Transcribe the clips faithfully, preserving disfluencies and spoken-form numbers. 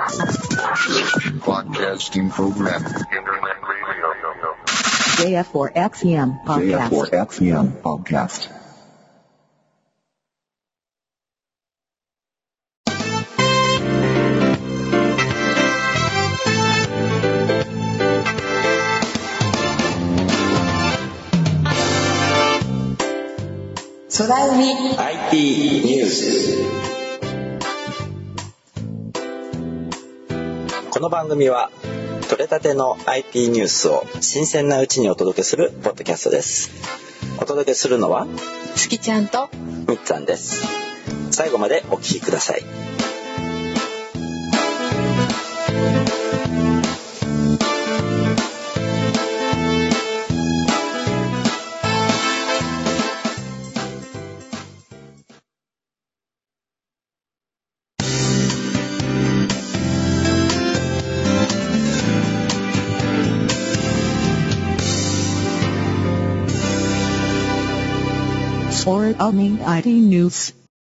Broadcasting program. Internet radio. ジェイエフフォーエックスイーエムpodcast. ジェイエフフォーエックスイーエム podcast. 空海アイティー ニュース。この番組は取れたての アイティー ニュースを新鮮なうちにお届けするポッドキャストです。お届けするのは月ちゃんとみっつぁんです。最後までお聞きください。 空海 アイティー ニュース。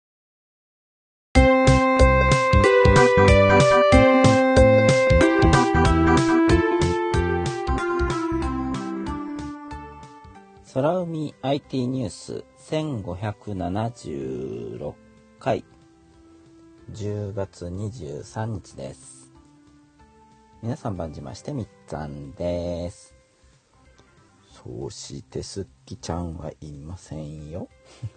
空海 アイティー ニュースせんごひゃくななじゅうろっかいじゅうがつにじゅうさんにちです。皆さん番じましてみっつぁんです。そしてすっきちゃんはいませんよ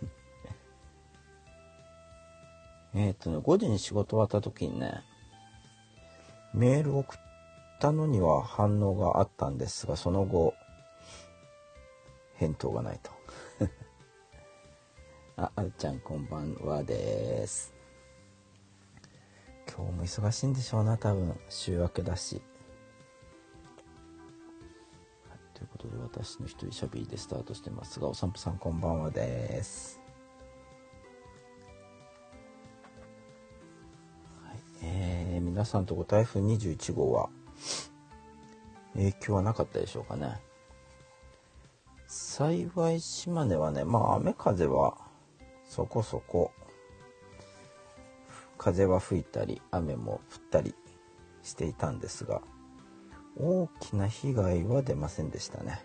えっとねごじに仕事終わった時にねメール送ったのには反応があったんですが、その後返答がないとあ、あるちゃんこんばんはです。今日も忙しいんでしょうな、多分週明けだし。ということで私の一人しゃべりでスタートしてますが、お散歩さんこんばんはです。はい、えー、皆さんとこ台風にじゅういちごうは影響はなかったでしょうかね。幸い島根はね、まあ雨風はそこそこ、風は吹いたり雨も降ったりしていたんですが、大きな被害は出ませんでしたね。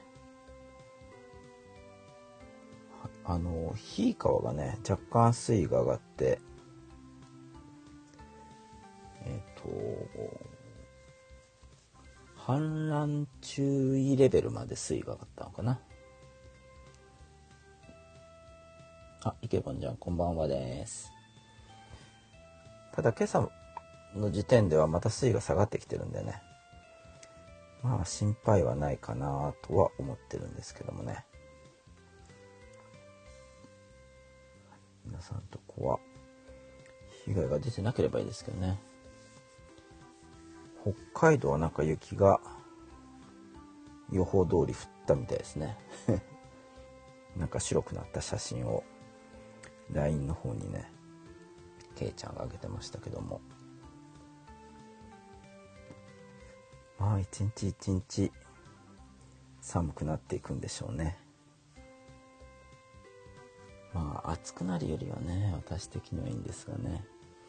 あの日井川がね若干水位が上がって、えっと氾濫注意レベルまで水位が上がったのかな。あ、イケボンちゃんこんばんはです。ただ今朝の時点ではまた水位が下がってきてるんでね、まあ心配はないかなとは思ってるんですけどもね。皆さんとこは被害が出てなければいいですけどね。北海道はなんか雪が予報通り降ったみたいですねなんか白くなった写真を ライン の方にねけいちゃんが上げてましたけども、まあ一日一日寒くなっていくんでしょうね。まあ暑くなるよりはね私的にはいいんですがね。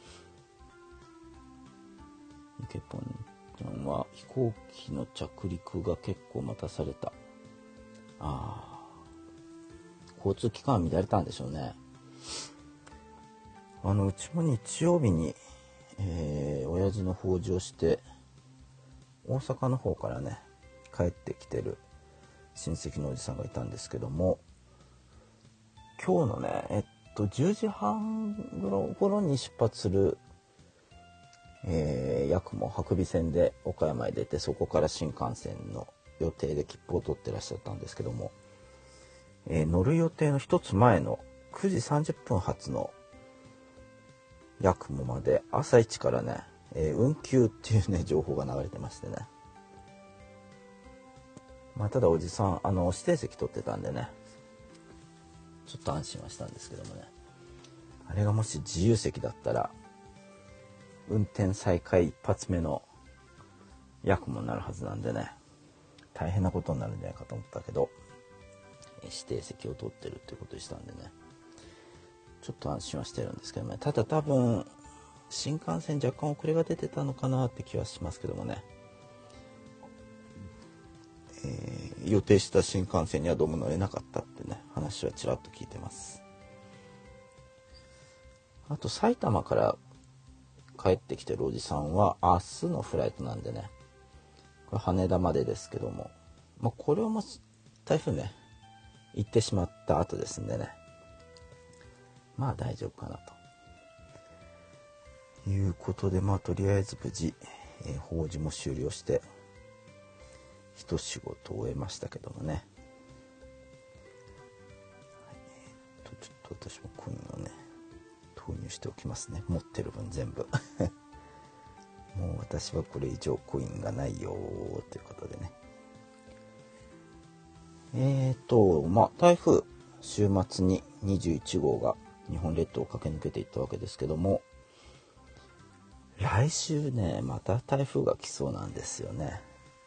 イケポンちゃんは飛行機の着陸が結構待たされた。ああ、交通機関乱れたんでしょうね。あのうちも日曜日に、えー、親父の法事をして大阪の方からね帰ってきてる親戚のおじさんがいたんですけども、今日のねえっとじゅうじはん頃に出発する、えー、ヤクモ白尾線で岡山へ出て、そこから新幹線の予定で切符を取ってらっしゃったんですけども、えー、乗る予定の一つ前のくじさんじゅっぷん発のヤクモまで朝一からね、えー、運休っていうね情報が流れてましてね。まあただおじさんあの指定席取ってたんでねちょっと安心はしたんですけどもね、あれがもし自由席だったら運転再開一発目のヤクモになるはずなんでね、大変なことになるんじゃないかと思ったけど、指定席を取ってるってことでしたんでね、ちょっと安心はしてるんですけどね。ただ多分新幹線若干遅れが出てたのかなって気はしますけどもね、えー、予定した新幹線にはどうも乗れなかったってね話はちらっと聞いてます。あと埼玉から帰ってきてるおじさんは明日のフライトなんでね、これ羽田までですけども、まあ、これはもう台風ね行ってしまった後ですんでね、まあ大丈夫かなということで、まあとりあえず無事、えー、法事も終了して一仕事を終えましたけどもね、はい、えー、とちょっと私もコインをね投入しておきますね、持ってる分全部もう私はこれ以上コインがないよということでね、えーとまあ台風週末ににじゅういちごうが日本列島を駆け抜けていったわけですけども、来週ねまた台風が来そうなんですよね。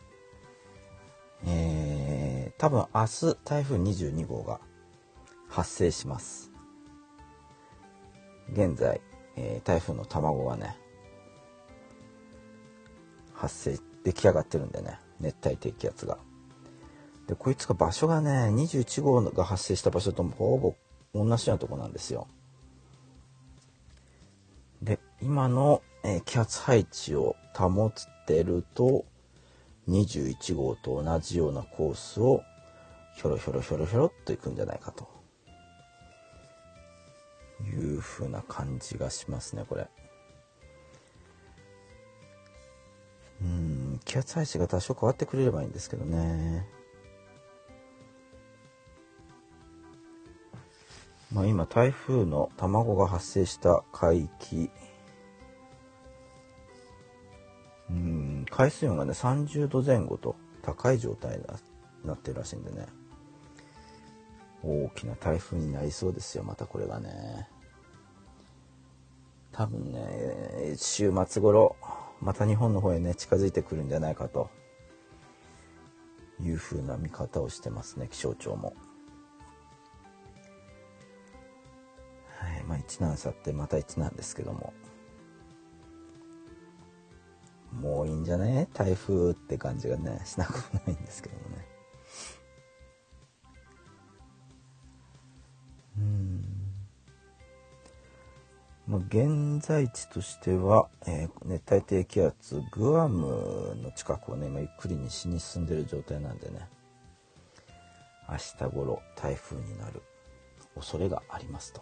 えー、多分明日台風にじゅうにごうが発生します。現在、えー、台風の卵がね発生出来上がってるんでね、熱帯低気圧が。でこいつが場所がねにじゅういちごうが発生した場所とほぼ同じようなとこなんですよ。で今の、えー、気圧配置を保ってるとにじゅういちごうと同じようなコースをひょろひょろひょろひょろっと行くんじゃないかという風な感じがしますね。これうーん気圧配置が多少変わってくれればいいんですけどね。まあ今台風の卵が発生した海域、うーん海水温がねさんじゅうどぜん後と高い状態になってるらしいんでね、大きな台風になりそうですよ。またこれがね多分ね週末頃また日本の方へね近づいてくるんじゃないかという風な見方をしてますね、気象庁も。はい、まあ一難去ってまた一難ですけども、もういいんじゃね台風って感じがねしなくもないんですけどもね。うーんまあ、現在地としては、えー、熱帯低気圧グアムの近くをね今ゆっくり西に進んでいる状態なんでね、明日頃台風になる恐れがありますと。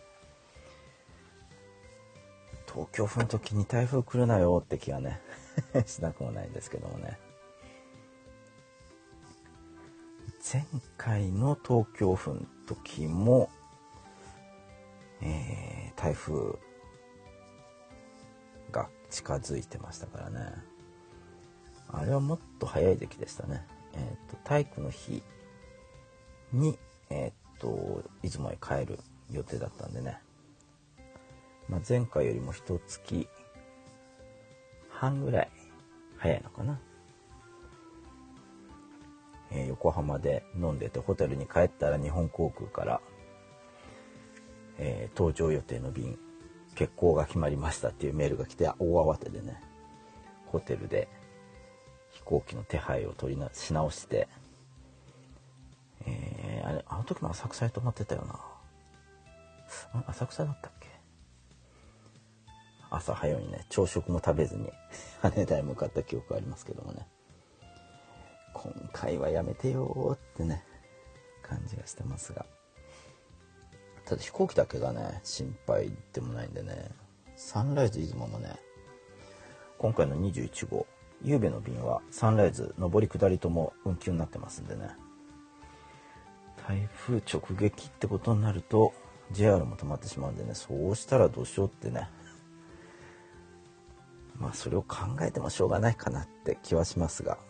東京府の時に台風来るなよって気がねしなくもないんですけどもね、前回の東京府の時もえー、台風が近づいてましたからね。あれはもっと早い時期でしたね。えー、と体育の日に、えー、と出雲へ帰る予定だったんでね、まあ、前回よりも一月半ぐらい早いのかな。えー、横浜で飲んでてホテルに帰ったら日本航空からえー、搭乗予定の便欠航が決まりましたっていうメールが来て、大慌てでねホテルで飛行機の手配を取りなし直して、えー、あれあの時も浅草に泊まってたよな。浅草だったっけ。朝早いにね朝食も食べずに羽田へ向かった記憶がありますけどもね、今回はやめてよってね感じがしてますが、ただ飛行機だけがね心配でもないんでね、サンライズ出雲もね今回のにじゅういちごうゆうべの便はサンライズ上り下りとも運休になってますんでね、台風直撃ってことになると ジェイアール も止まってしまうんでね、そうしたらどうしようってね、まあそれを考えてもしょうがないかなって気はしますが、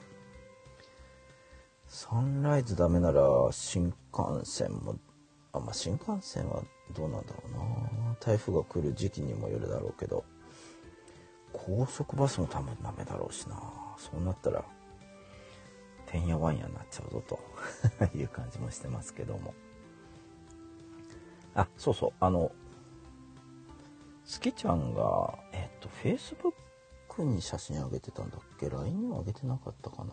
サンライズダメなら新幹線もあ、まあ、新幹線はどうなんだろうな、台風が来る時期にもよるだろうけど、高速バスも多分ダメだろうしな。そうなったらてんやわんやになっちゃうぞという感じもしてますけども、あ、そうそう、あのスキちゃんがえっと Facebook に写真上げてたんだっけ？ ライン には上げてなかったかな。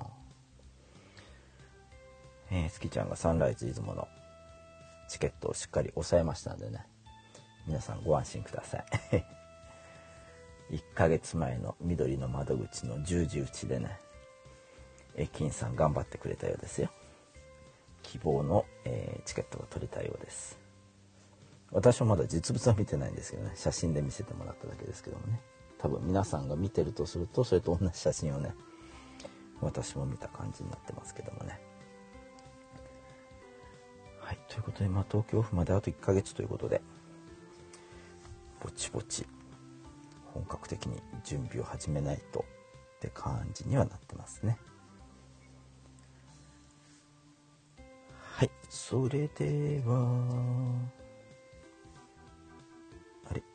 えー、スキちゃんがサンライズ出雲のチケットをしっかり押さえましたんでね、皆さんご安心くださいいっかげつまえの緑の窓口の十字打ちでね、駅員さん頑張ってくれたようですよ。希望の、えー、チケットが取れたようです。私はまだ実物は見てないんですけどね、写真で見せてもらっただけですけどもね、多分皆さんが見てるとするとそれと同じ写真をね、私も見た感じになってますけどもね。はい、ということで、まあ、東京府まであといっかげつということで、ぼちぼち本格的に準備を始めないとって感じにはなってますね。はい、それではあれ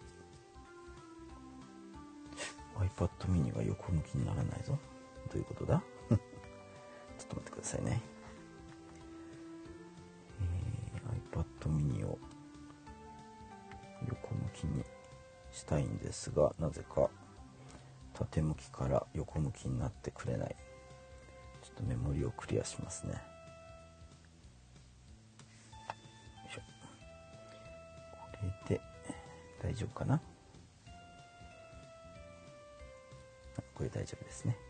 iPad mini は横向きにならないぞ。どういうことだちょっと待ってくださいね。iPad mini を横向きにしたいんですが、なぜか縦向きから横向きになってくれない。ちょっとメモリをクリアしますね。よいしょ。これで大丈夫かな。これ大丈夫ですね。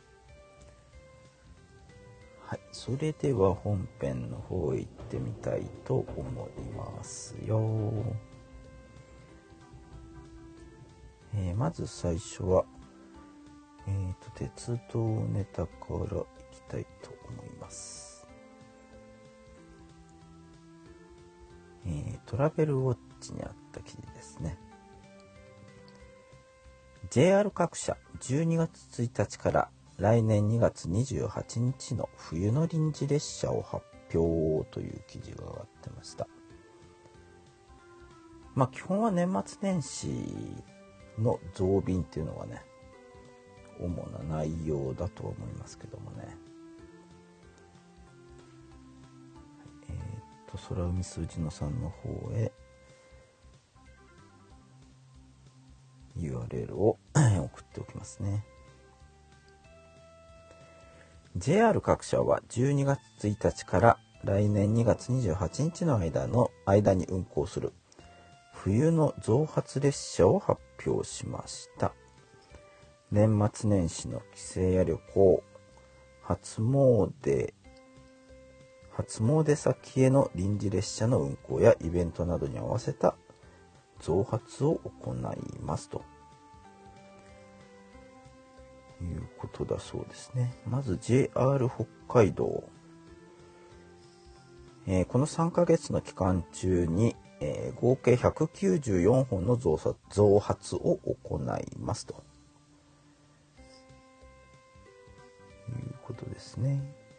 はい、それでは本編の方へ行ってみたいと思いますよ。えー、まず最初は、えーと、鉄道ネタからいきたいと思います。えー、トラベルウォッチにあった記事ですね。ジェイアール 各社じゅうにがつついたちから来年にがつにじゅうはちにちの冬の臨時列車を発表という記事が上がってました。まあ基本は年末年始の増便っていうのがね、主な内容だとは思いますけどもね。えー、っと空海数字のさんの方へ ユーアールエル を送っておきますね。ジェイアール 各社はじゅうにがつついたちから来年にがつにじゅうはちにちの間の間に運行する冬の増発列車を発表しました。年末年始の帰省や旅行、初詣、初詣先への臨時列車の運行やイベントなどに合わせた増発を行いますということだそうですね。まず ジェイアール 北海道、えー、このさんかげつの期間中に、えー、合計ひゃくきゅうじゅうよんほんの 増, 増発を行いますということですね。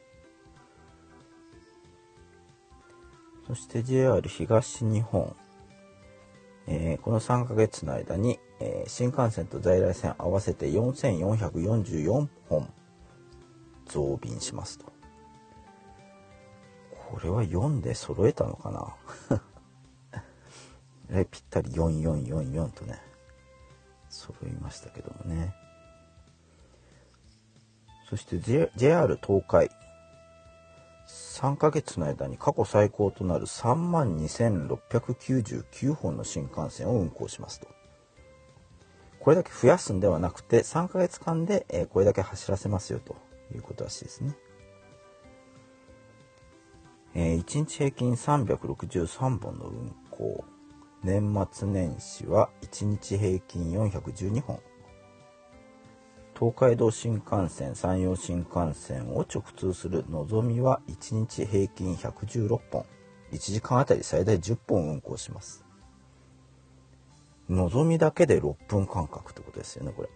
そして ジェイアール 東日本、えー、このさんかげつの間に、えー、新幹線と在来線合わせてよんせんよんひゃくよんじゅうよんほん増便しますと。これはよんで揃えたのかなえぴったりよんよんよんよんとね揃いましたけどもね。そして ジェイアール 東海、さんかげつの間に過去最高となる さんまんにせんろっぴゃくきゅうじゅうきゅうほんの新幹線を運行しますと。これだけ増やすんではなくてさんかげつかんで、えー、これだけ走らせますよということらしいですね。えー、いちにち平均さんびゃくろくじゅうさんぼんの運行、年末年始はいちにち平均よんひゃくじゅうにほん、東海道新幹線、山陽新幹線を直通するのぞみはいちにち平均ひゃくじゅうろっぽん、いちじかんあたり最大じゅっぽん運行します。のぞみだけでろっぷん間隔ってことですよね、これ。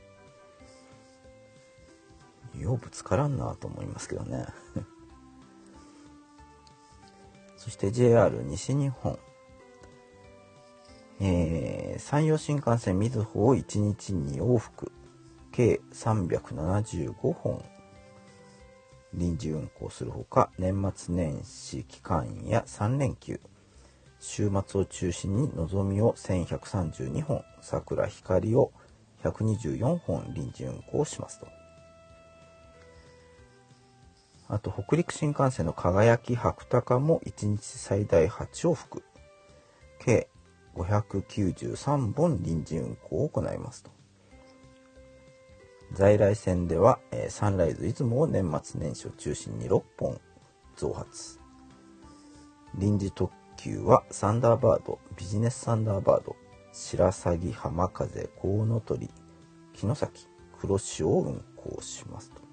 ようぶつからんなと思いますけどねそして ジェイアール 西日本、えー、山陽新幹線みずほをいちにちに往復計さんびゃくななじゅうごほん臨時運行するほか、年末年始期間やさんれんきゅう、 週末を中心にのぞみをせんひゃくさんじゅうにほん、さくらひかりをひゃくにじゅうよんほん臨時運行しますと。あと北陸新幹線の輝き白鷹もいちにち最大はちおうふく、計ごひゃくきゅうじゅうさんぼん臨時運行を行いますと。在来線では、えー、サンライズ出雲を年末年始を中心にろっぽん増発。臨時特急はサンダーバード、ビジネスサンダーバード、白鷺、浜風、コウノトリ、城崎、黒潮を運行しますと。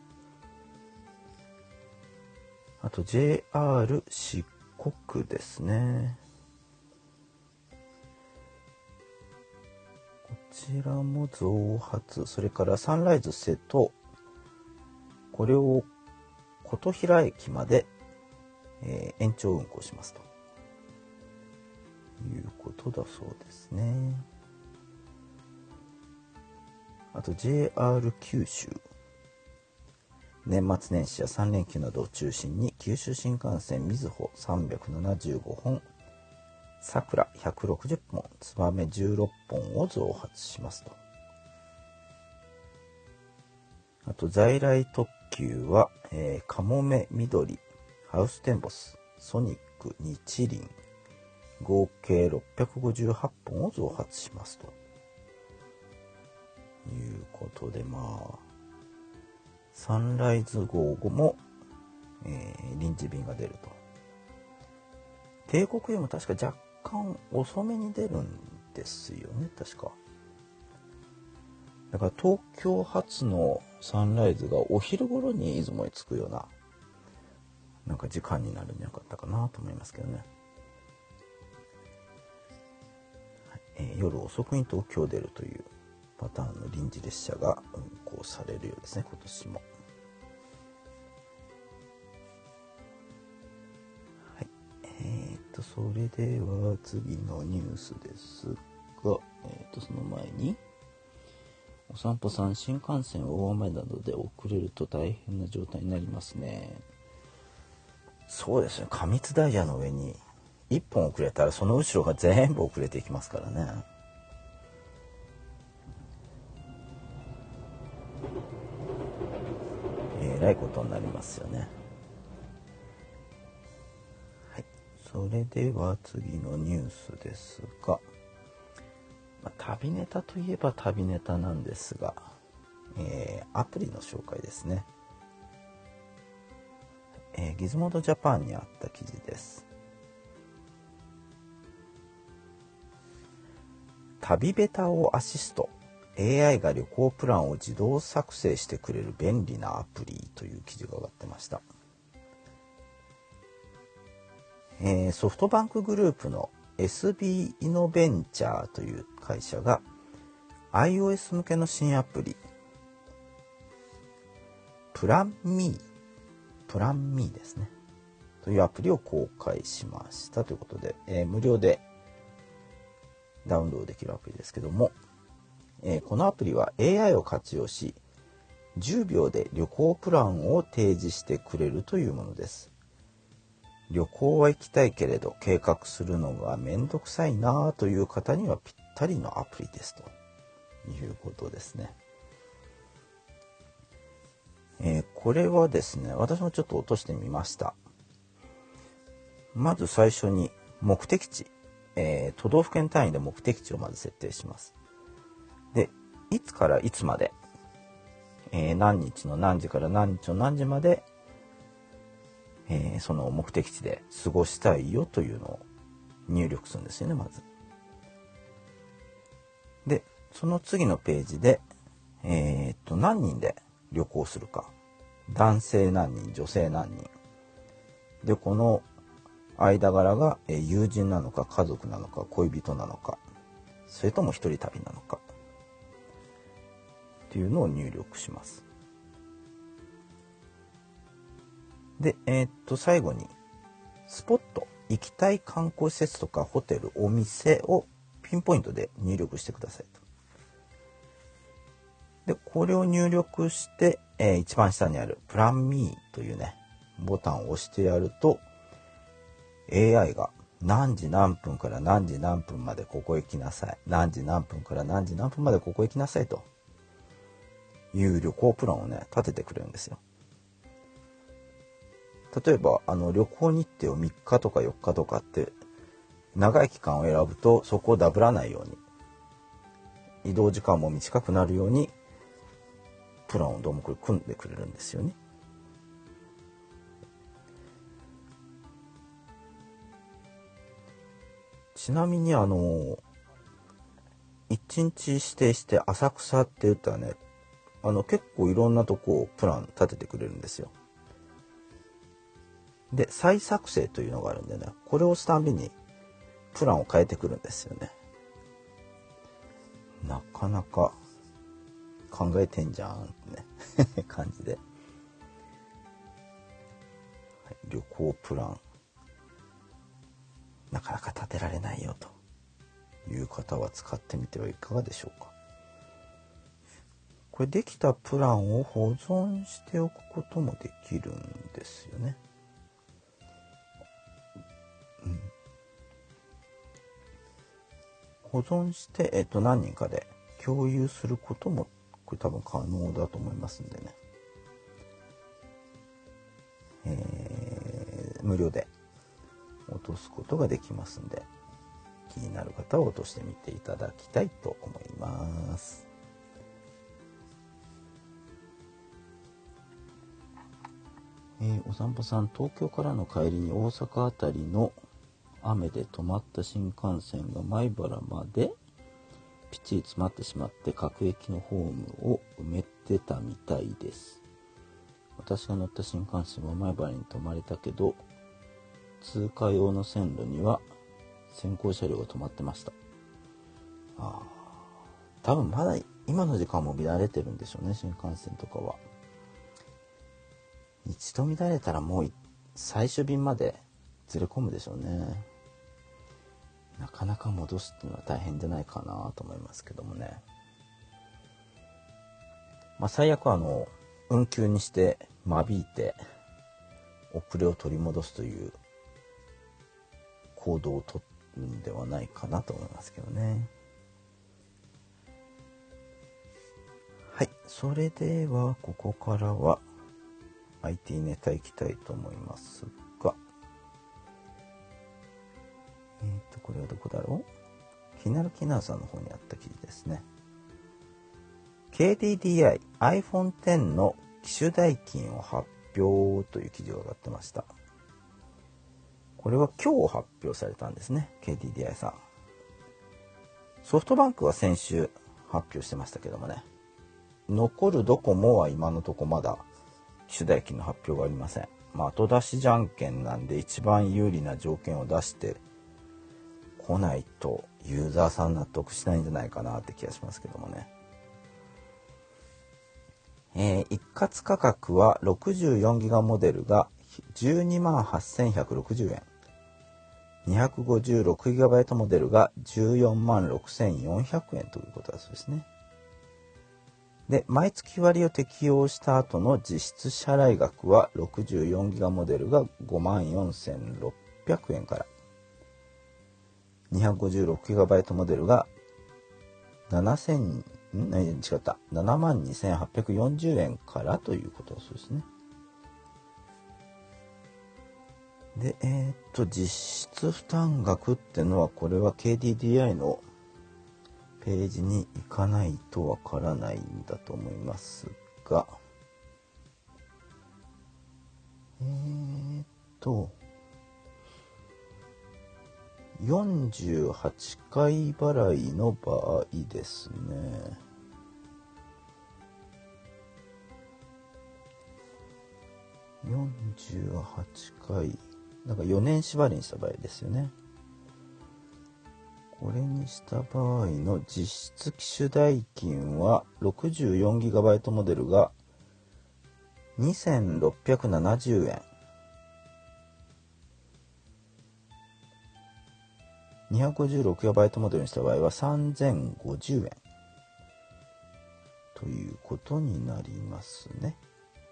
あと ジェイアール 四国ですね。こちらも増発。それからサンライズ瀬戸、これを琴平駅まで、えー、延長運行しますということだそうですね。あと ジェイアール 九州、年末年始やさんれんきゅうなどを中心に九州新幹線みずほさんびゃくななじゅうごほん、さくらひゃくろくじゅっぽん、つばめじゅうろっぽんを増発しますと。あと在来特急は、えー、かもめ、みどり、ハウステンボス、ソニック、日輪、合計ろっぴゃくごじゅうはっぽんを増発しますということで、まあサンライズ号も、えー、臨時便が出ると。帝国よりも確か若干遅めに出るんですよね、確か。だから東京発のサンライズがお昼頃に出雲に着くようななんか時間になるんじゃなかったかなと思いますけどね。はい、えー、夜遅くに東京出るというパターンの臨時列車が運行されるようですね、今年も。はい、えー、っとそれでは次のニュースですが、えー、っとその前に、お散歩さん、新幹線大雨などで遅れると大変な状態になりますね。そうですね、過密ダイヤの上にいっぽん遅れたらその後ろが全部遅れていきますからね。えらいことになりますよね。はい、それでは次のニュースですが、まあ、旅ネタといえば旅ネタなんですが、えー、アプリの紹介ですね。えー、ギズモードジャパンにあった記事です。旅ベタをアシスト、 エーアイ が旅行プランを自動作成してくれる便利なアプリという記事が上がってました。えー、ソフトバンクグループの エスビー イノベンチャーという会社が iOS 向けの新アプリプランミープランミーですねというアプリを公開しましたということで、えー、無料でダウンロードできるアプリですけども、えー、このアプリは エーアイ を活用しじゅうびょうで旅行プランを提示してくれるというものです。旅行は行きたいけれど計画するのがめんどくさいなという方にはぴったりのアプリですということですね。えー、これはですね、私もちょっと落としてみました。まず最初に目的地、えー、都道府県単位で目的地をまず設定します。で、いつからいつまで、えー、何日の何時から何日の何時まで、えー、その目的地で過ごしたいよというのを入力するんですよね、まず。で、その次のページで、えー、っと、何人で旅行するか。男性何人、女性何人。で、この間柄が友人なのか、家族なのか、恋人なのか、それとも一人旅なのか。っていうのを入力します。で、えー、っと、最後に、スポット、行きたい観光施設とかホテル、お店をピンポイントで入力してくださいと。で、これを入力して、えー、一番下にあるプランミーというね、ボタンを押してやると、エーアイ が何時何分から何時何分までここへ来なさい。何時何分から何時何分までここへ来なさいという旅行プランをね、立ててくれるんですよ。例えば、あの、旅行日程をみっかとかよっかとかって、長い期間を選ぶと、そこをダブらないように、移動時間も短くなるように、プランをどうもこれ組んでくれるんですよね。ちなみに、あの、一日指定して浅草って言ったらね、あの、結構いろんなとこをプラン立ててくれるんですよ。で、再作成というのがあるんでね、これを押すたんびにプランを変えてくるんですよね。なかなか考えてんじゃんってね感じで、はい、旅行プランなかなか立てられないよという方は使ってみてはいかがでしょうか。これできたプランを保存しておくこともできるんですよね。うん、保存して、えっと、何人かで共有することもこれ多分可能だと思いますんでね、えー、無料で落とすことができますんで、気になる方は落としてみていただきたいと思います。えー、お散歩さん、東京からの帰りに大阪あたりの雨で止まった新幹線が米原までぴっちり詰まってしまって各駅のホームを埋めてたみたいです。私が乗った新幹線は米原に止まれたけど、通過用の線路には先行車両が止まってました。ああ、多分まだ今の時間も乱れてるんでしょうね、新幹線とかは。一度乱れたらもう最終便までずれ込むでしょうね。なかなか戻すっていうのは大変じゃないかなと思いますけどもね。まあ最悪あの運休にして間引いて遅れを取り戻すという行動を取るんではないかなと思いますけどね。はい、それではここからは アイティー ネタいきたいと思いますが、えっとこれはどこだろう。ひなるきなさんの方にあった記事ですね。ケーディーディーアイ アイフォンテン の機種代金を発表という記事が上がってました。これは今日発表されたんですね、 ケーディーディーアイ さん。ソフトバンクは先週発表してましたけどもね、残るドコモは今のとこまだ機種代金の発表がありません。まあ後出しじゃんけんなんで一番有利な条件を出してこないとユーザーさん納得しないんじゃないかなって気がしますけどもね。えー、一括価格は ろくじゅうよんギガ モデルが じゅうにまんはっせんひゃくろくじゅうえん、にひゃくごじゅうろくギガバイト モデルがじゅうよんまんろくせんよんひゃくえんということだそうですね。で、毎月割を適用した後の実質支払い額は ろくじゅうよんギガ モデルが ごまんよんせんろっぴゃくえんから、にひゃくごじゅうろくギガバイト モデルがななせん、ん違った、ななまんにせんはっぴゃくよんじゅうえんからということだそうですね。で、えー、っと、実質負担額ってのは、これは ケーディーディーアイ のページに行かないとわからないんだと思いますが、えー、っと、よんじゅうはちかい払いの場合ですね。よんじゅうはちかい、なんかよねん縛りにした場合ですよね。これにした場合の実質機種代金は ろくじゅうよんギガバイト モデルがにせんろっぴゃくななじゅうえん、にひゃくごじゅうろくギガバイト モデルにした場合はさんぜんごじゅうえんということになりますね。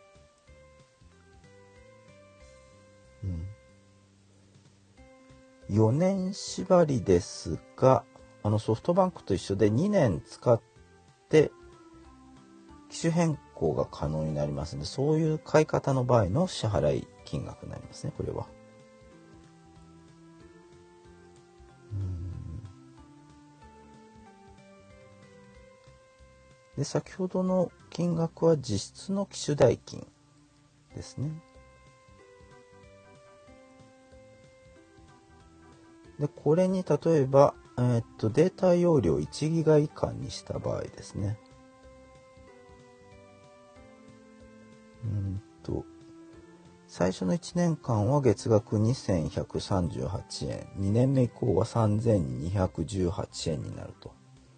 うん、 よねん縛りですが、あのソフトバンクと一緒でにねん使って機種変更が可能になりますので、そういう買い方の場合の支払い金額になりますね、これは。で、先ほどの金額は実質の機種代金ですね。で、これに例えば、えーっと、データ容量いちギガ以下にした場合ですね。うんと、最初のいちねんかんは月額にせんひゃくさんじゅうはちえん、にねんめ以降はさんぜんにひゃくじゅうはちえんになると。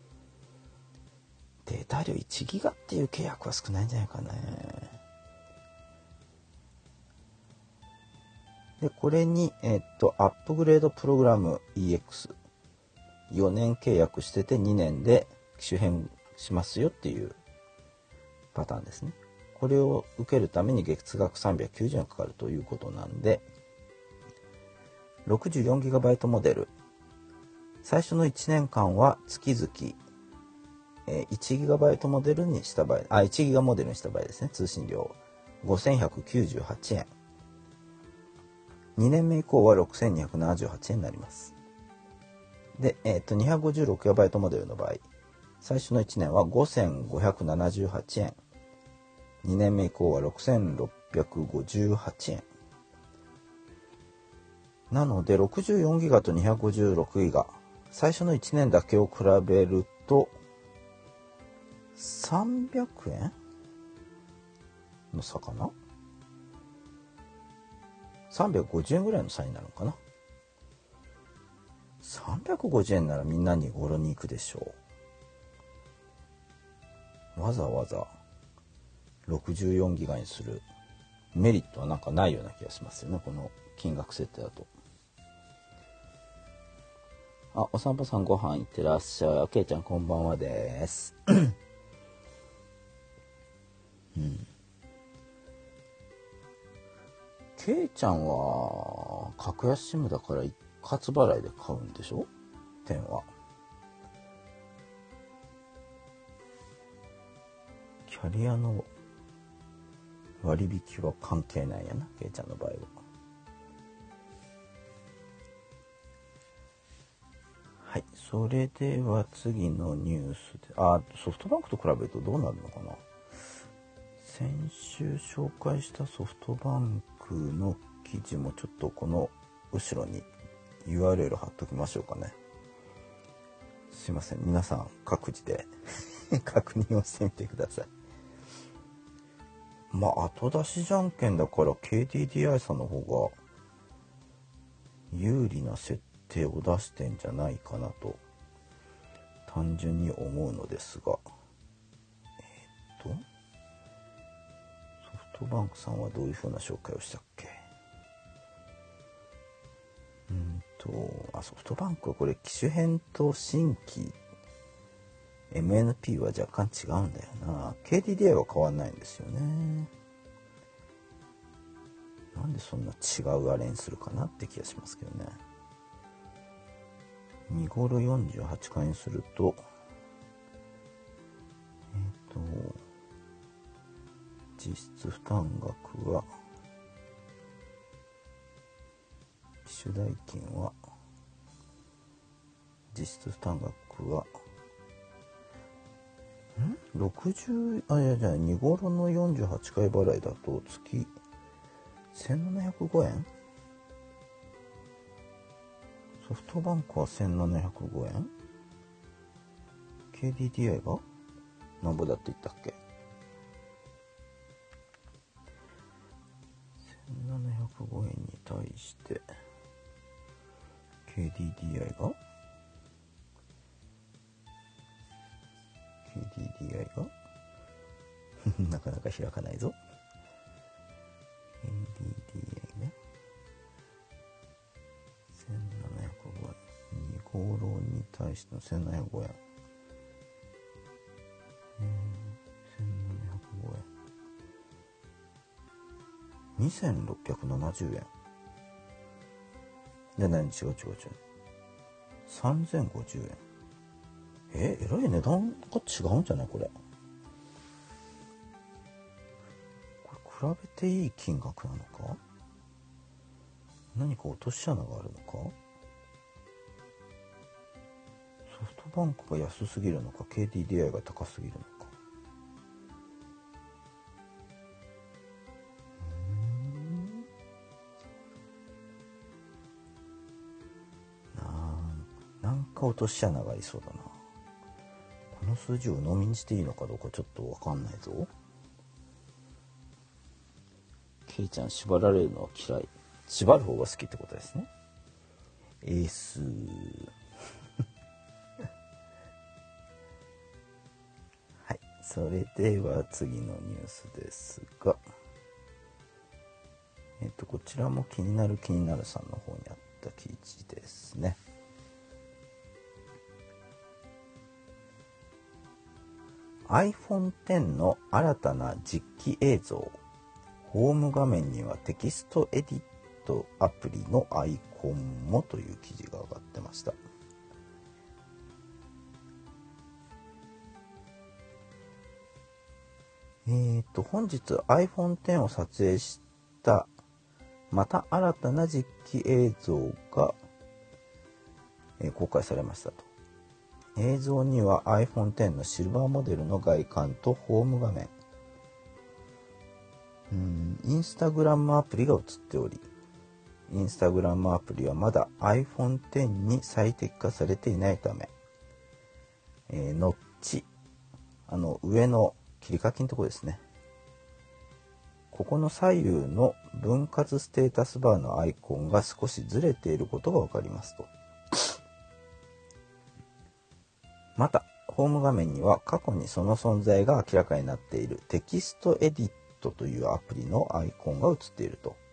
データ量いちギガっていう契約は少ないんじゃないかね。で、これに、えっと、アップグレードプログラム イーエックス。よねん契約しててにねんで機種変しますよっていうパターンですね。これを受けるために月額さんびゃくきゅうじゅうえんかかるということなんで、ろくじゅうよんギガバイト モデル。最初のいちねんかんは月々、いちギガバイト モデルにした場合、あ、いちギガモデルにした場合ですね、通信料ごせんひゃくきゅうじゅうはちえん。にねんめ以降はろくせんにひゃくななじゅうはちえんになります。で、えっと、にひゃくごじゅうろくギガバイト モデルの場合、最初のいちねんはごせんごひゃくななじゅうはちえん。にねんめ以降はろくせんろっぴゃくごじゅうはちえん。なので、ろくじゅうよんギガとにひゃくごじゅうろくギガ、最初のいちねんだけを比べると、さんびゃくえんの差かな ?さんびゃくごじゅうえんぐらいの差になるのかな。さんびゃくごじゅうえんならみんなにごろに行くでしょう。わざわざろくじゅうよんギガにするメリットはなんかないような気がしますよね、この金額設定だと。あ、お散歩さんご飯いってらっしゃい。けいちゃんこんばんはです。うん。けいちゃんは格安シムだから一括払いで買うんでしょ？点は。キャリアの割引は関係ないやな、けいちゃんの場合は。はい、それでは次のニュースで、あ、ソフトバンクと比べるとどうなるのかな。先週紹介したソフトバンクの記事もちょっとこの後ろに ユーアールエル 貼っときましょうかね。すいません、皆さん各自で確認をしてみてください。まあ後出しじゃんけんだから ケーディーディーアイ さんの方が有利な設定を出してんじゃないかなと単純に思うのですが、えっとソフトバンクさんはどういう風な紹介をしたっけ。うんとあソフトバンクはこれ機種変と新規 エムエヌピー は若干違うんだよな。 ケーディーディーアイ は変わんないんですよね。なんでそんな違うあれにするかなって気がしますけどね。にごろよんじゅうはちかいにするとえっと実質負担額は機種代金は実質負担額はんろくじゅうあいやじゃあにごろのよんじゅうはちかい払いだと月せんななひゃくごえん。ソフトバンクはせんななひゃくごえん。 ケーディーディーアイ がなんぼだって言ったっけ。せんななひゃくごえんに対して ケーディーディーアイ が ケーディーディーアイ がなかなか開かないぞ。 ケーディーディーアイ ね、せんななひゃくごえん、にごろに対してのせんななひゃくごえん、えー、せんななひゃくごえん、にせんろっぴゃくななじゅうえん。 で、何違う違う違う。さんぜんごじゅうえん。え、えらい値段が違うんじゃないこれ。これ比べていい金額なのか？何か落とし穴があるのか？ソフトバンクが安すぎるのか ケーディーディーアイ が高すぎるのか。なんか落とし穴がありそうだな。この数字を鵜呑みにしていいのかどうかちょっと分かんないぞ。ケイちゃん縛られるのは嫌い。縛る方が好きってことですね。エースはい、それでは次のニュースですが、えっとこちらも気になる気になるさんの方にあった記事ですね。アイフォンテン の新たな実機映像。ホーム画面にはテキストエディットアプリのアイコンもという記事が上がってました。えーと、本日 アイフォンテン を撮影したまた新たな実機映像が、えー、公開されましたと。映像には アイフォンテン のシルバーモデルの外観とホーム画面、うん、インスタグラムアプリが映っており、インスタグラムアプリはまだ アイフォンテン に最適化されていないため、えー、ノッチ、あの上の切り欠きのところですね。ここの左右の分割ステータスバーのアイコンが少しずれていることがわかりますと。また、ホーム画面には過去にその存在が明らかになっているテキストエディットというアプリのアイコンが映っていると。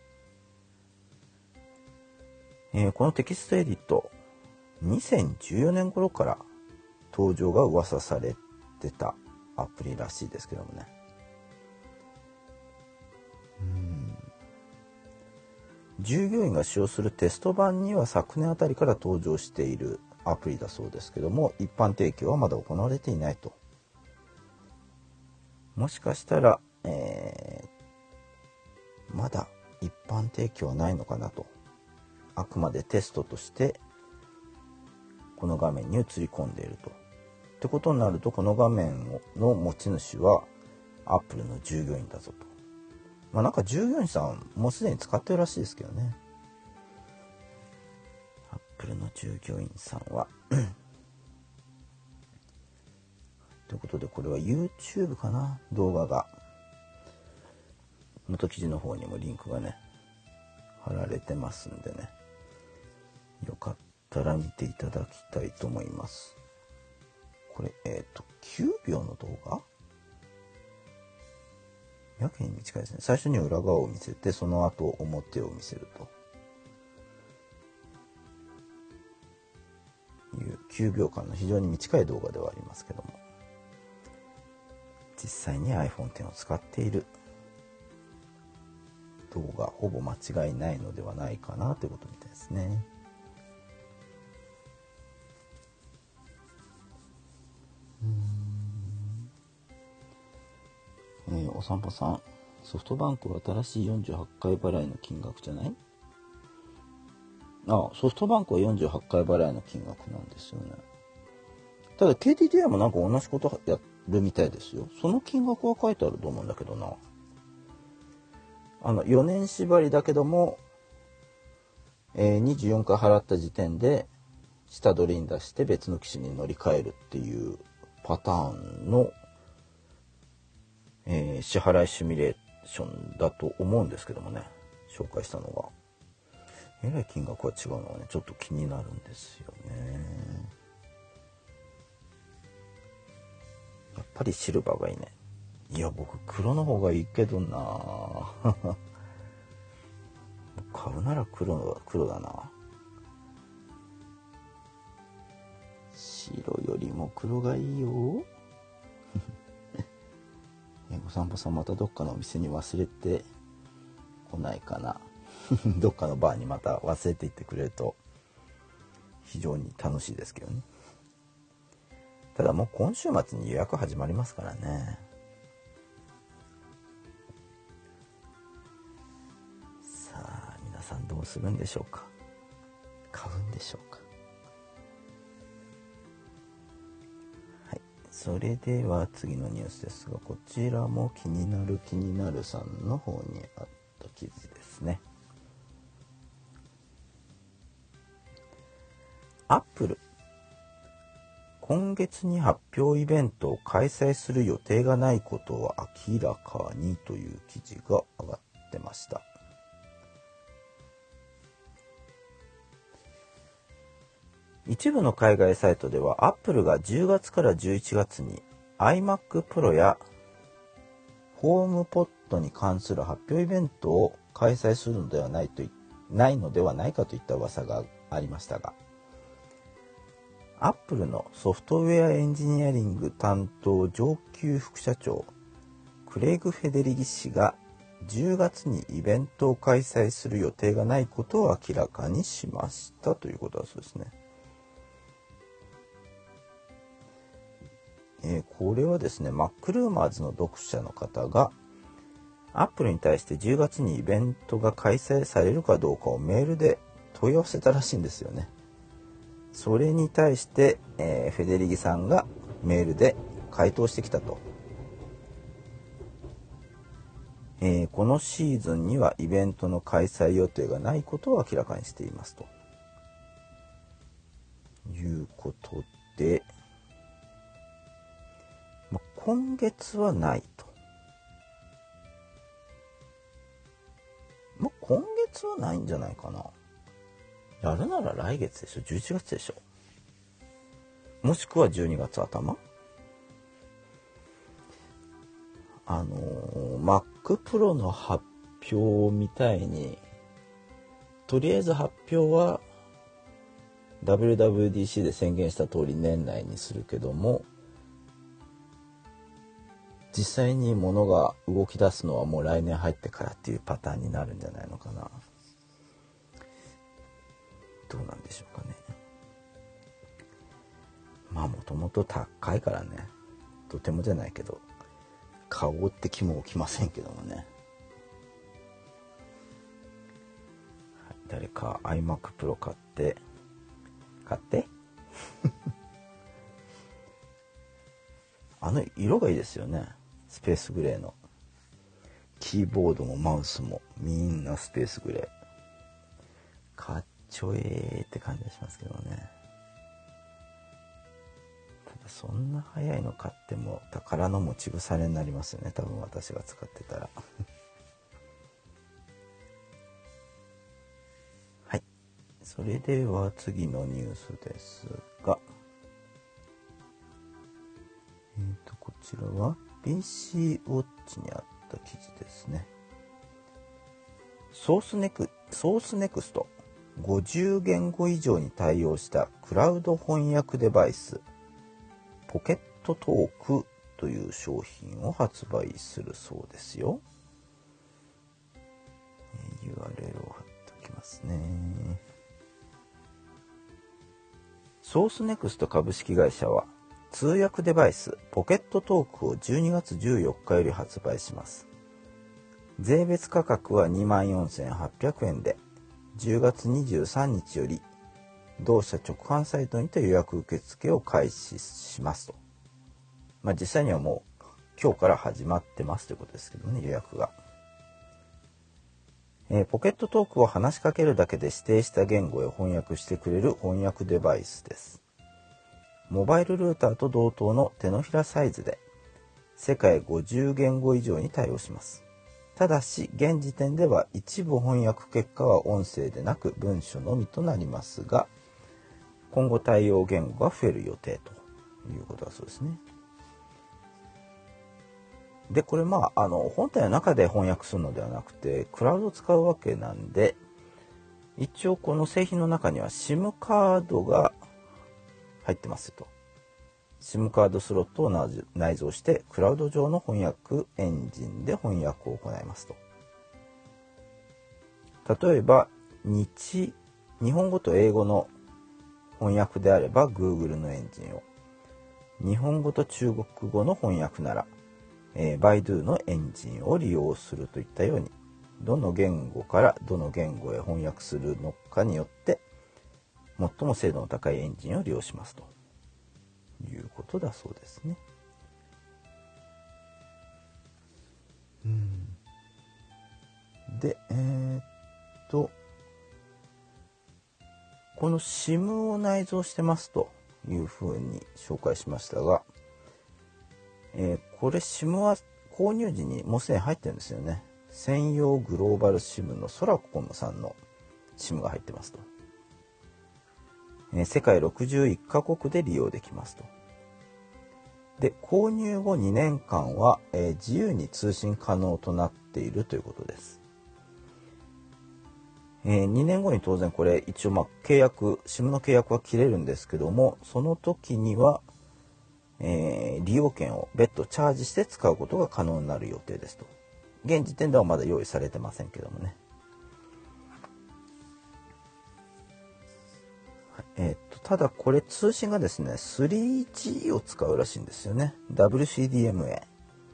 えー、このテキストエディット、にせんじゅうよねん頃から登場が噂されてたアプリらしいですけどもね。うーん従業員が使用するテスト版には昨年あたりから登場しているアプリだそうですけども、一般提供はまだ行われていないと。もしかしたら、えー、まだ一般提供はないのかなと。あくまでテストとしてこの画面に映り込んでいると。ってことになると、この画面の持ち主はアップルの従業員だぞと。まあなんか従業員さんもうすでに使ってるらしいですけどね。アップルの従業員さんはということで、これは YouTube かな、動画が元記事の方にもリンクがね貼られてますんでね、よかったら見ていただきたいと思います。これえっときゅうびょうの動画、やけに短いですね。最初に裏側を見せて、その後表を見せるというきゅうびょうかんの非常に短い動画ではありますけども、実際に アイフォンテン を使っている動画、ほぼ間違いないのではないかなということみたいですね。うーん、えー、お散歩さん、ソフトバンクは新しいよんじゅうはちかい払いの金額じゃない？ああ、ソフトバンクはよんじゅうはちかい払いの金額なんですよね。ただ ケーディーディーアイ もなんか同じことやるみたいですよ。その金額は書いてあると思うんだけどな。あのよねん縛りだけども、えー、にじゅうよんかい払った時点で下取りに出して別の機種に乗り換えるっていうパターンの、えー、支払いシミュレーションだと思うんですけどもね、紹介したのが。えらい金額は違うのはね、ちょっと気になるんですよね。やっぱりシルバーがいいね。いや、僕黒の方がいいけどな買うなら黒、黒だな。白よりも黒がいいよえ、お散歩さんまたどっかのお店に忘れてこないかなどっかのバーにまた忘れていってくれると非常に楽しいですけどね。ただもう今週末に予約始まりますからね。さあ皆さんどうするんでしょうか。買うんでしょうか。はい、それでは次のニュースですが、こちらも気になる気になるさんの方にあった記事ですね。アップル、今月に発表イベントを開催する予定がないことを明らかにという記事が上がってました。一部の海外サイトではアップルがじゅうがつからじゅういちがつに iMac Pro やホームポッドに関する発表イベントを開催するのではないとないのではないかといった噂がありましたが、アップルのソフトウェアエンジニアリング担当上級副社長クレイグ・フェデリギ氏がじゅうがつにイベントを開催する予定がないことを明らかにしましたということだそうですね。えー、これはですね、Mac ルーマーズの読者の方がアップルに対してじゅうがつにイベントが開催されるかどうかをメールで問い合わせたらしいんですよね。それに対して、えー、フェデリギさんがメールで回答してきたと、えー、このシーズンにはイベントの開催予定がないことを明らかにしていますということで、まあ、今月はないと、まあ、今月はないんじゃないかな。やるなら来月でしょ、じゅういちがつでしょ、もしくはじゅうにがつ頭。あのー、Mac Pro の発表みたいにとりあえず発表は ダブリューダブリューディーシー で宣言した通り年内にするけども、実際に物が動き出すのはもう来年入ってからっていうパターンになるんじゃないのかな。どうなんでしょうかね。まあもともと高いからね、とてもじゃないけど買おうって気も起きませんけどもね。はい、誰か iMac Pro 買って買ってあの色がいいですよね。スペースグレーのキーボードもマウスもみんなスペースグレー、かっちょえーって感じがしますけどね。ただそんな早いの買っても宝の持ち腐れになりますよね、多分私が使ってたらはい、それでは次のニュースですが、えーとこちらは ピーシー ウォッチにあった記事ですね。ソースネク、ソースネクストごじゅう言語以上に対応したクラウド翻訳デバイスポケットトークという商品を発売するそうですよ。 ユーアールエル を貼っておきますね。ソースネクスト株式会社は通訳デバイスポケットトークをじゅうにがつじゅうよっかより発売します。税別価格は にまんよんせんはっぴゃくえんで、じゅうがつにじゅうさんにちより同社直販サイトにて予約受付を開始しますと。まあ実際にはもう今日から始まってますということですけどね、予約が。えー、ポケットトークを話しかけるだけで指定した言語へ翻訳してくれる翻訳デバイスです。モバイルルーターと同等の手のひらサイズで世界ごじゅう言語以上に対応します。ただし現時点では一部翻訳結果は音声でなく文書のみとなりますが、今後対応言語が増える予定ということだそうですね。でこれまああの本体の中で翻訳するのではなくてクラウドを使うわけなんで、一応この製品の中には SIM カードが入ってますと。 SIM カードスロットを内蔵してクラウド上の翻訳エンジンで翻訳を行いますと。 例えば日日本語と英語の翻訳であれば Google のエンジンを、日本語と中国語の翻訳なら、えー、Baidu のエンジンを利用するといったように、どの言語からどの言語へ翻訳するのかによって最も精度の高いエンジンを利用しますということだそうですね。うん、でえー、っとこの SIM を内蔵してますというふうに紹介しましたが、えー、これ SIM は購入時にもうすでに入ってるんですよね。専用グローバル SIM のソラコムさんの SIM が入ってますと、えー、世界ろくじゅういっカ国で利用できますと。で、購入後にねんかんは、えー、自由に通信可能となっているということです。えー、にねんごに当然これ一応まあ契約 SIM の契約は切れるんですけども、その時には、えー、利用券を別途チャージして使うことが可能になる予定ですと。現時点ではまだ用意されてませんけどもね。えー、っとただこれ通信がですね スリージー を使うらしいんですよね。 ダブリューシーディーエムエー、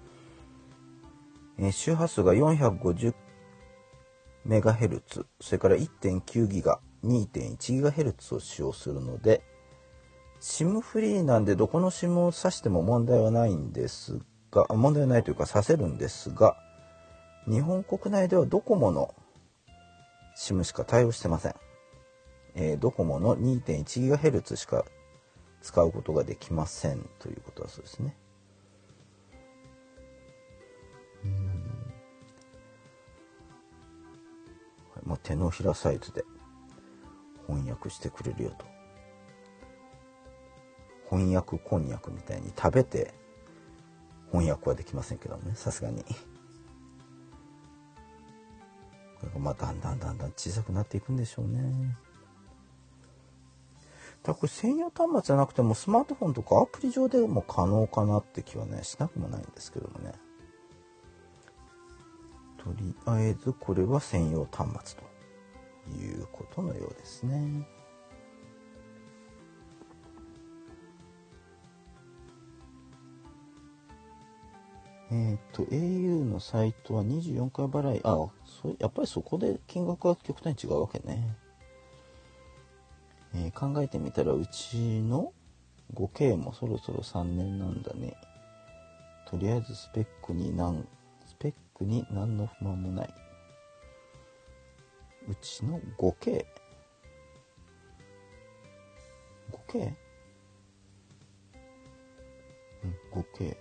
えー、周波数が よんひゃくごじゅうメガヘルツ、 それから いってんきゅうギガ にてんいちギガヘルツ を使用するので、 SIM フリーなんでどこの SIM を挿しても問題はないんですが、問題はないというか挿せるんですが、日本国内ではドコモの SIM しか対応してません。えー、ドコモの にてんいちギガヘルツ しか使うことができませんということだそうですね。うん、はい、もう手のひらサイズで翻訳してくれるよと。翻訳こんにゃくみたいに食べて翻訳はできませんけどもね、さすがに。これがまあだんだんだんだん小さくなっていくんでしょうね。だからこれ専用端末じゃなくてもスマートフォンとかアプリ上でも可能かなって気はねしなくもないんですけどもね。とりあえずこれは専用端末ということのようですね。えっと エーユー のサイトはにじゅうよんかい払い、あ、そやっぱりそこで金額が極端に違うわけね。えー、考えてみたらうちの ファイブケー もそろそろさんねんなんだね。とりあえずスペックに何スペックに何の不満もない。うちの ファイブケー ファイブケー うん ファイブケー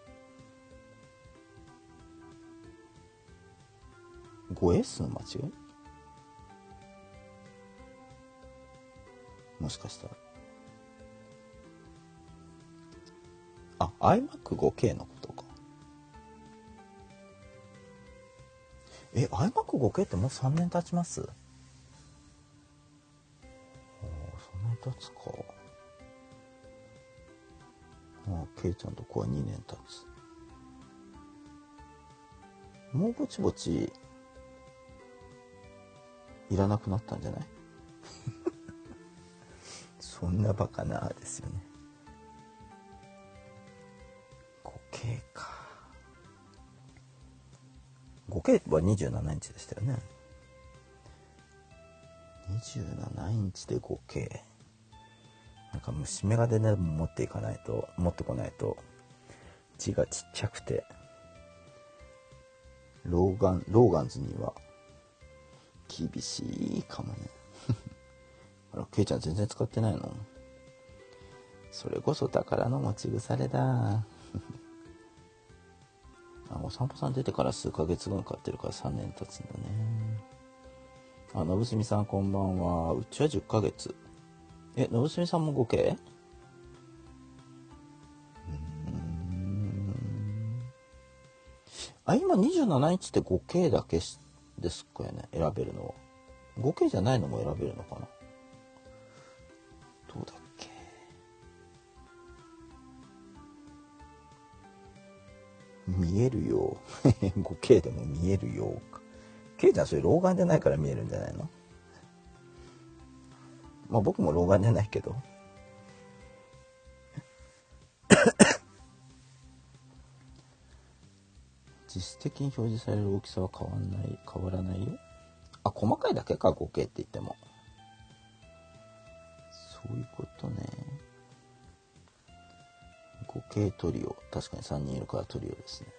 ファイブエス の間違い、もしかしたらあ アイマックファイブケー のことか。え アイマックファイブケー ってもうさんねん経ちます？ああ、そんなに経つか。ああ、ケイちゃんとこはにねん経つ。もうぼちぼちいらなくなったんじゃない？そんなバカなですよね。 ファイブケー か。 ファイブケー はにじゅうななインチでしたよね。にじゅうななインチで ファイブケー、 なんか虫眼鏡で持っていかないと持ってこないと字がちっちゃくてローガンローガンズには厳しいかもね。あら、ケイちゃん全然使ってないの？それこそ宝の持ち腐れだ。あ、お散歩さん出てから数ヶ月分買ってるからさんねん経つんだね。あ、のぶすみさんこんばんは。うちはじゅっかげつ。え、のぶすみさんも ファイブケー？ うーん。あ、今にじゅうななインチって ファイブケー だけですかよね、選べるのは。ファイブケー じゃないのも選べるのかな。どうだっけ。見えるよう。ファイブケー でも見えるようか。 ケイちゃんそれ老眼じゃないから見えるんじゃないの？まあ僕も老眼じゃないけど。実質的に表示される大きさは変わんない変わらないよ。あ、細かいだけか ごケー って言っても。そういうことね。ごケー トリオ、確かにさんにんいるからトリオですね。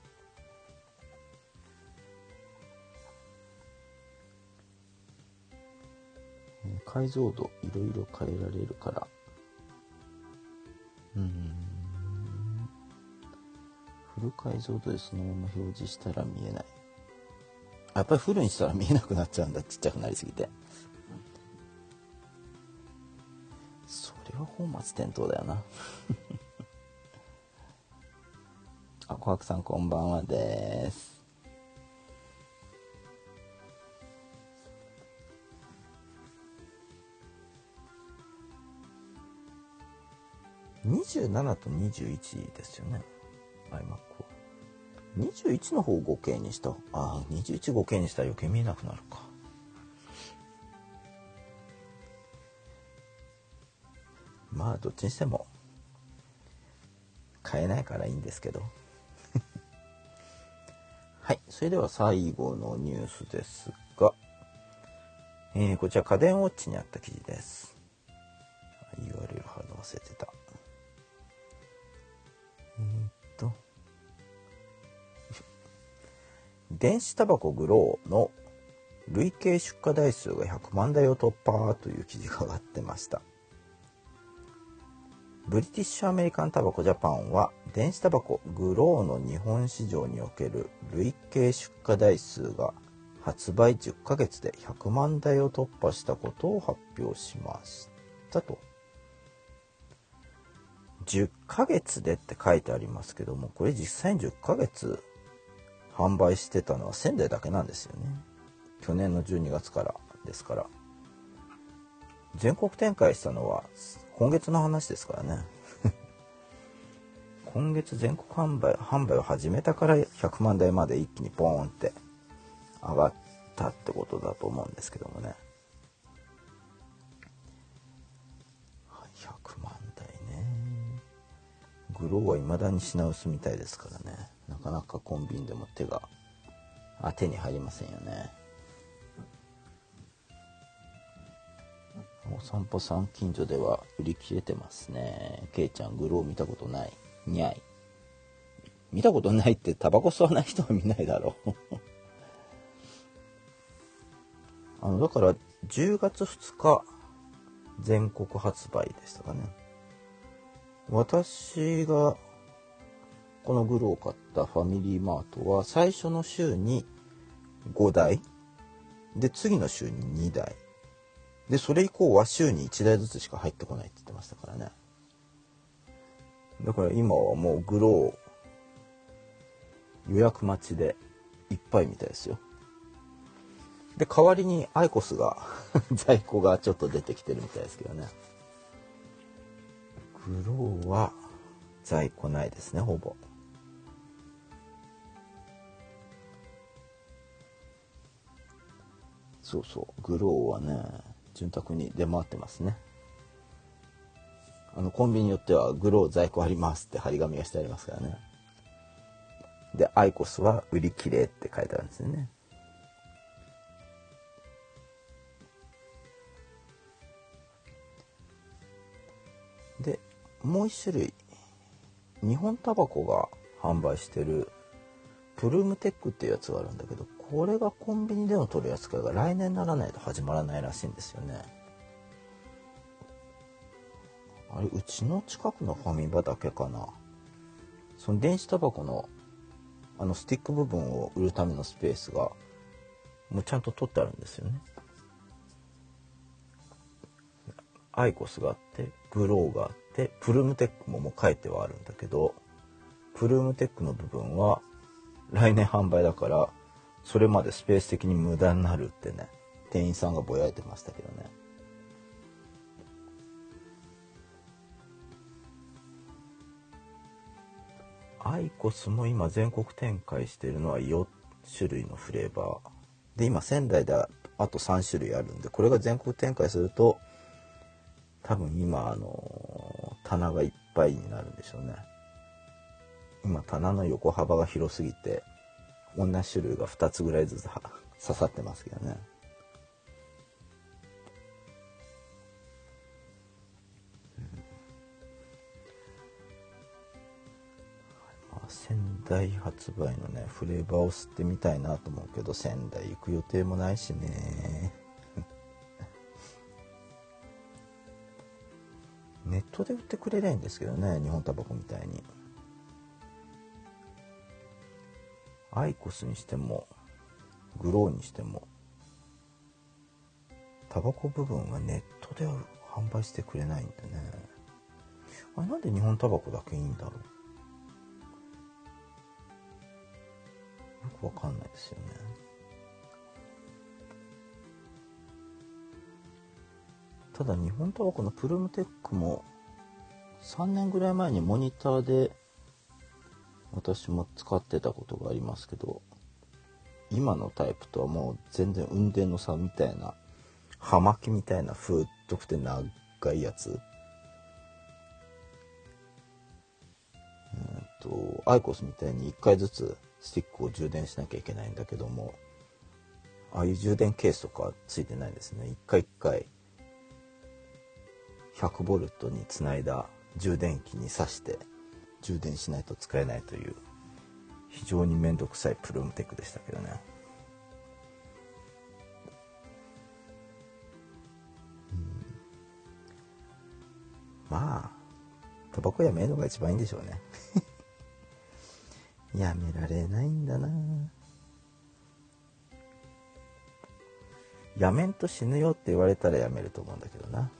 解像度いろいろ変えられるから。うーん。フル解像度でそのまま表示したら見えない。やっぱりフルにしたら見えなくなっちゃうんだ。ちっちゃくなりすぎて。それは本末転倒だよな。あ、小白さんこんばんはです。にじゅうななとにじゅういちですよね。iMac は。にじゅういちの方を ごケー にした。ああ、にじゅういち ごケー にしたら余計見えなくなるか。まあどっちにしても買えないからいいんですけど。はい、それでは最後のニュースですが、えー、こちら家電ウォッチにあった記事です。ユーアールエル 貼るの忘れてた。えー、っと電子タバコグローの累計出荷台数がひゃくまんだいを突破という記事が上がってました。ブリティッシュアメリカンタバコジャパンは電子タバコグローの日本市場における累計出荷台数が発売じゅっかげつでひゃくまんだいを突破したことを発表しましたと。じゅっかげつでって書いてありますけども、これ実際にじゅっかげつ販売してたのは仙台だけなんですよね。去年のじゅうにがつからですから。全国展開したのは今月の話ですからね。今月全国販売販売を始めたからひゃくまんだいまで一気にポーンって上がったってことだと思うんですけどもね。ひゃくまんだいね。グローは未だに品薄みたいですからね。なかなかコンビニでも手があ手に入りませんよね。お散歩さん近所では売り切れてますね。ケイちゃんグロー見たことない。にゃい。見たことないってタバコ吸わない人は見ないだろう。あのだからじゅうがつふつか全国発売でしたかね。私がこのグローを買ったファミリーマートは最初の週にごだいで次の週ににだいでそれ以降は週にいちだいずつしか入ってこないって言ってましたからね。だから今はもうグロー予約待ちでいっぱいみたいですよ。で代わりにアイコスが在庫がちょっと出てきてるみたいですけどね。グローは在庫ないですね、ほぼ。そうそう、グローはね潤沢に出回ってますね。あのコンビニによってはグロー在庫ありますって張り紙がしてありますからね。でアイコスは売り切れって書いてあるんですよね。でもう一種類日本タバコが販売してるプルームテックっていうやつがあるんだけど、これがコンビニでの取り扱いが来年にならないと始まらないらしいんですよね。あれうちの近くのファミマだけかな。その電子タバコのあのスティック部分を売るためのスペースがもうちゃんと取ってあるんですよね。アイコスがあってグローがあってプルームテックももう書いてはあるんだけど、プルームテックの部分は来年販売だからそれまでスペース的に無駄になるってね、店員さんがぼやいてましたけどね。アイコスも今全国展開しているのはよんしゅるいのフレーバーで今仙台であとさん種類あるんで、これが全国展開すると多分今あの棚がいっぱいになるんでしょうね。今棚の横幅が広すぎて同じ種類がふたつぐらいずつ刺さってますけどね。仙台発売のねフレーバーを吸ってみたいなと思うけど、仙台行く予定もないしねネットで売ってくれりゃいいんですけどね、日本タバコみたいに。アイコスにしてもグローにしてもタバコ部分はネットで販売してくれないんでね。あれなんで日本タバコだけいいんだろう。よくわかんないですよね。ただ日本タバコのプルムテックもさんねんぐらい前にモニターで私も使ってたことがありますけど、今のタイプとはもう全然雲泥の差みたいな、葉巻みたいな太くて長いやつ、うんとアイコスみたいにいっかいずつスティックを充電しなきゃいけないんだけども、ああいう充電ケースとかついてないですね。一回一回ひゃくボルトにつないだ充電器に挿して充電しないと使えないという非常にめんどくさいプルムテックでしたけどね。うん、まあタバコやめるのが一番いいんでしょうねやめられないんだな。やめんと死ぬよって言われたらやめると思うんだけどな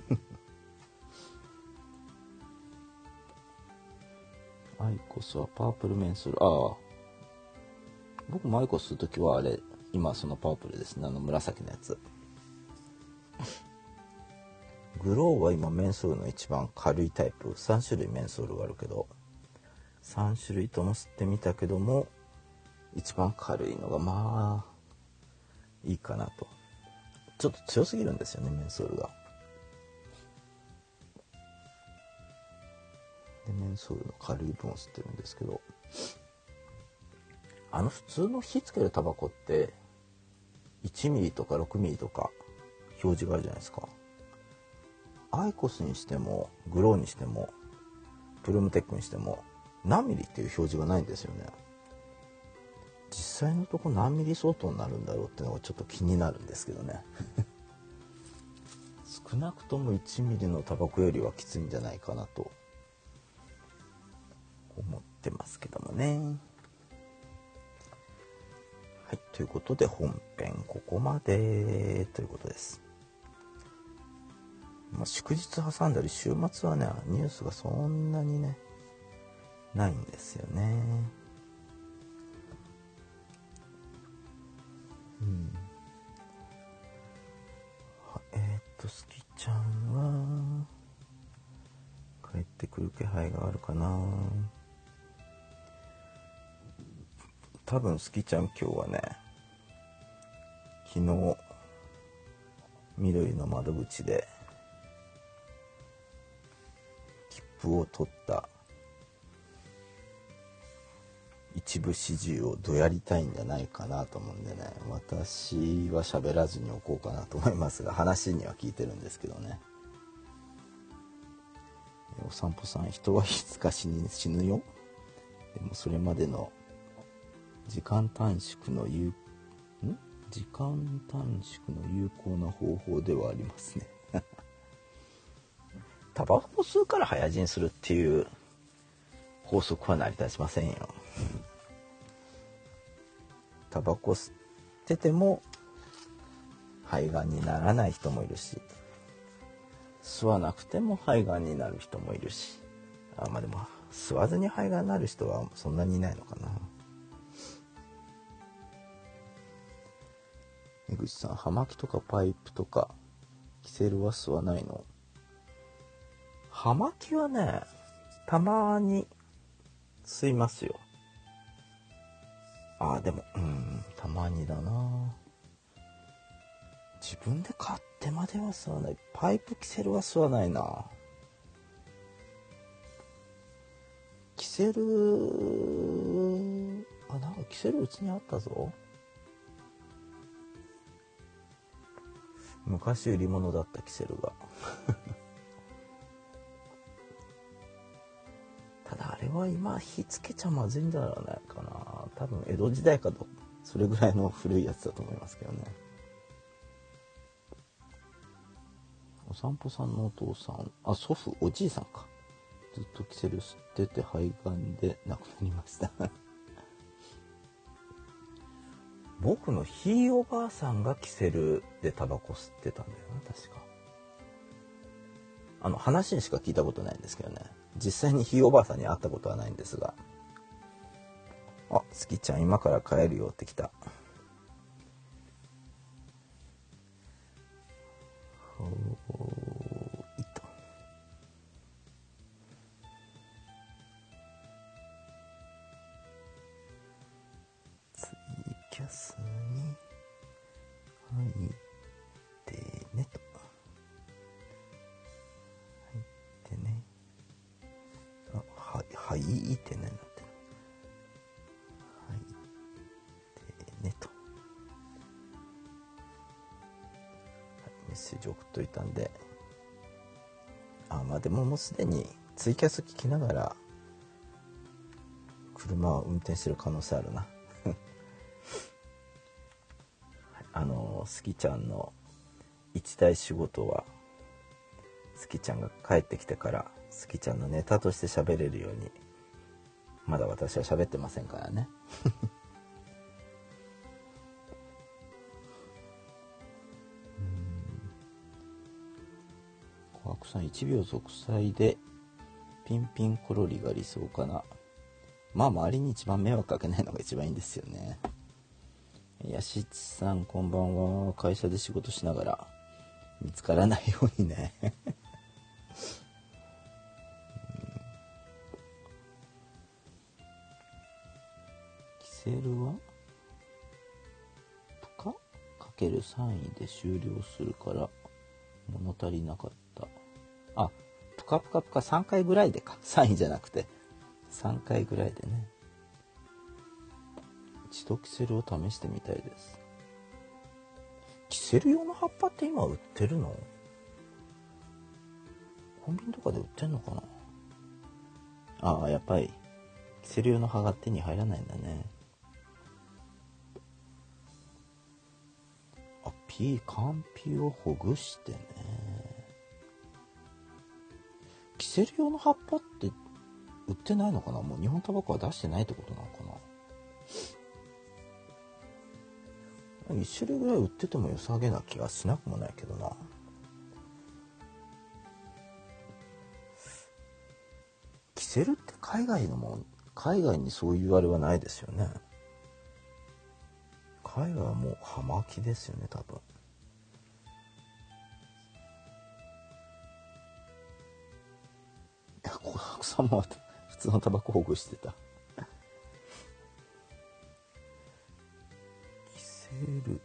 アイコスはパープルメンソール。ああ、僕もアイコスするときはあれ、今そのパープルですね、あの紫のやつ。グローは今メンソールの一番軽いタイプ。さん種類メンソールがあるけど、さん種類とも吸ってみたけども、一番軽いのがまあいいかなと。ちょっと強すぎるんですよね、メンソールが。でメンソールの軽い分を吸ってるんですけど、あの普通の火つけるタバコっていちミリとかろくミリとか表示があるじゃないですか。アイコスにしてもグローにしてもプルムテックにしても何ミリっていう表示がないんですよね。実際のとこ何ミリ相当になるんだろうっていうのがちょっと気になるんですけどね少なくともいちミリのタバコよりはきついんじゃないかなと思ってますけどもね。はい、ということで本編ここまでということです。まあ、祝日挟んだり週末はねニュースがそんなにねないんですよね。うん。えー、っとスキちゃんは帰ってくる気配があるかな。多分スキちゃん今日はね、昨日緑の窓口で切符を取った一部始終をどやりたいんじゃないかなと思うんでね、私は喋らずにおこうかなと思いますが、話には聞いてるんですけどね。お散歩さん、人はいつか死に死ぬよ。でもそれまでの時間短縮の有ん時間短縮の有効な方法ではありますねタバコ吸うから早死にするっていう法則は成り立ちませんよ。タバコ吸ってても肺がんにならない人もいるし、吸わなくても肺がんになる人もいるし、あまあでも吸わずに肺がんになる人はそんなにいないのかな。江口さん、葉巻とかパイプとかキセルは吸わないの？葉巻はね、たまに吸いますよ。ああ、でも、うん、たまにだな。 自分で買ってまでは吸わない。パイプキセルは吸わないな。キセル、あ、なんかキセルうちにあったぞ。昔売り物だったキセルが。ただあれは今火つけちゃまずいんじゃないかな。多分江戸時代かと、それぐらいの古いやつだと思いますけどね。お散歩さんのお父さん、あ、祖父、おじいさんか。ずっとキセル吸ってて肺がんで亡くなりました。僕のひいおばあさんがキセルでタバコ吸ってたんだよな、確か。あの話にしか聞いたことないんですけどね。実際にひいおばあさんに会ったことはないんですが。あ、スキちゃん今から帰るよって来た。ほーいと。ツイキャスに入ってねと。入ってね。あ、は、はいってねなってる。入ってねと。はい、メッセージ送っといたんで。あ、まあでももうすでにツイキャス聞きながら車を運転してる可能性あるな。あのスキちゃんの一大仕事は、スキちゃんが帰ってきてからスキちゃんのネタとして喋れるように、まだ私は喋ってませんからね。小悪さんいちびょう続催でピンピンコロリが理想かな。まあ周りに一番迷惑かけないのが一番いいんですよね。やしちさんこんばんは。会社で仕事しながら見つからないようにね。キセルはプカかけるさんいで終了するから物足りなかった。あ、プカプカプカさんかいぐらいでか。さんいじゃなくてさんかいぐらいでね。一度キセルを試してみたいです。キセル用の葉っぱって今売ってるの？コンビニとかで売ってんのかな。ああ、やっぱりキセル用の葉が手に入らないんだね。あ、ピーカンピをほぐしてね。キセル用の葉っぱって売ってないのかな。もう日本タバコは出してないってことなのかな。一種類ぐらい売ってても良さげな気がしなくもないけどな。キセルって海外のもん、海外にそういうあれはないですよね。海外はもう葉巻ですよね、多分。いや、小白さんも普通のタバコほぐしてた。キセル。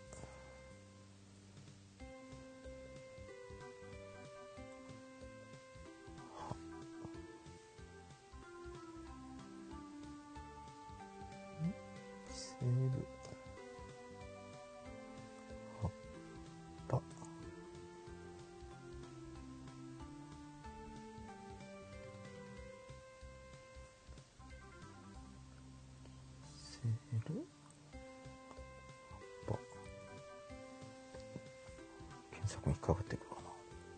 キセル。葉っぱ。キセル。検索に引っかかってくるかな。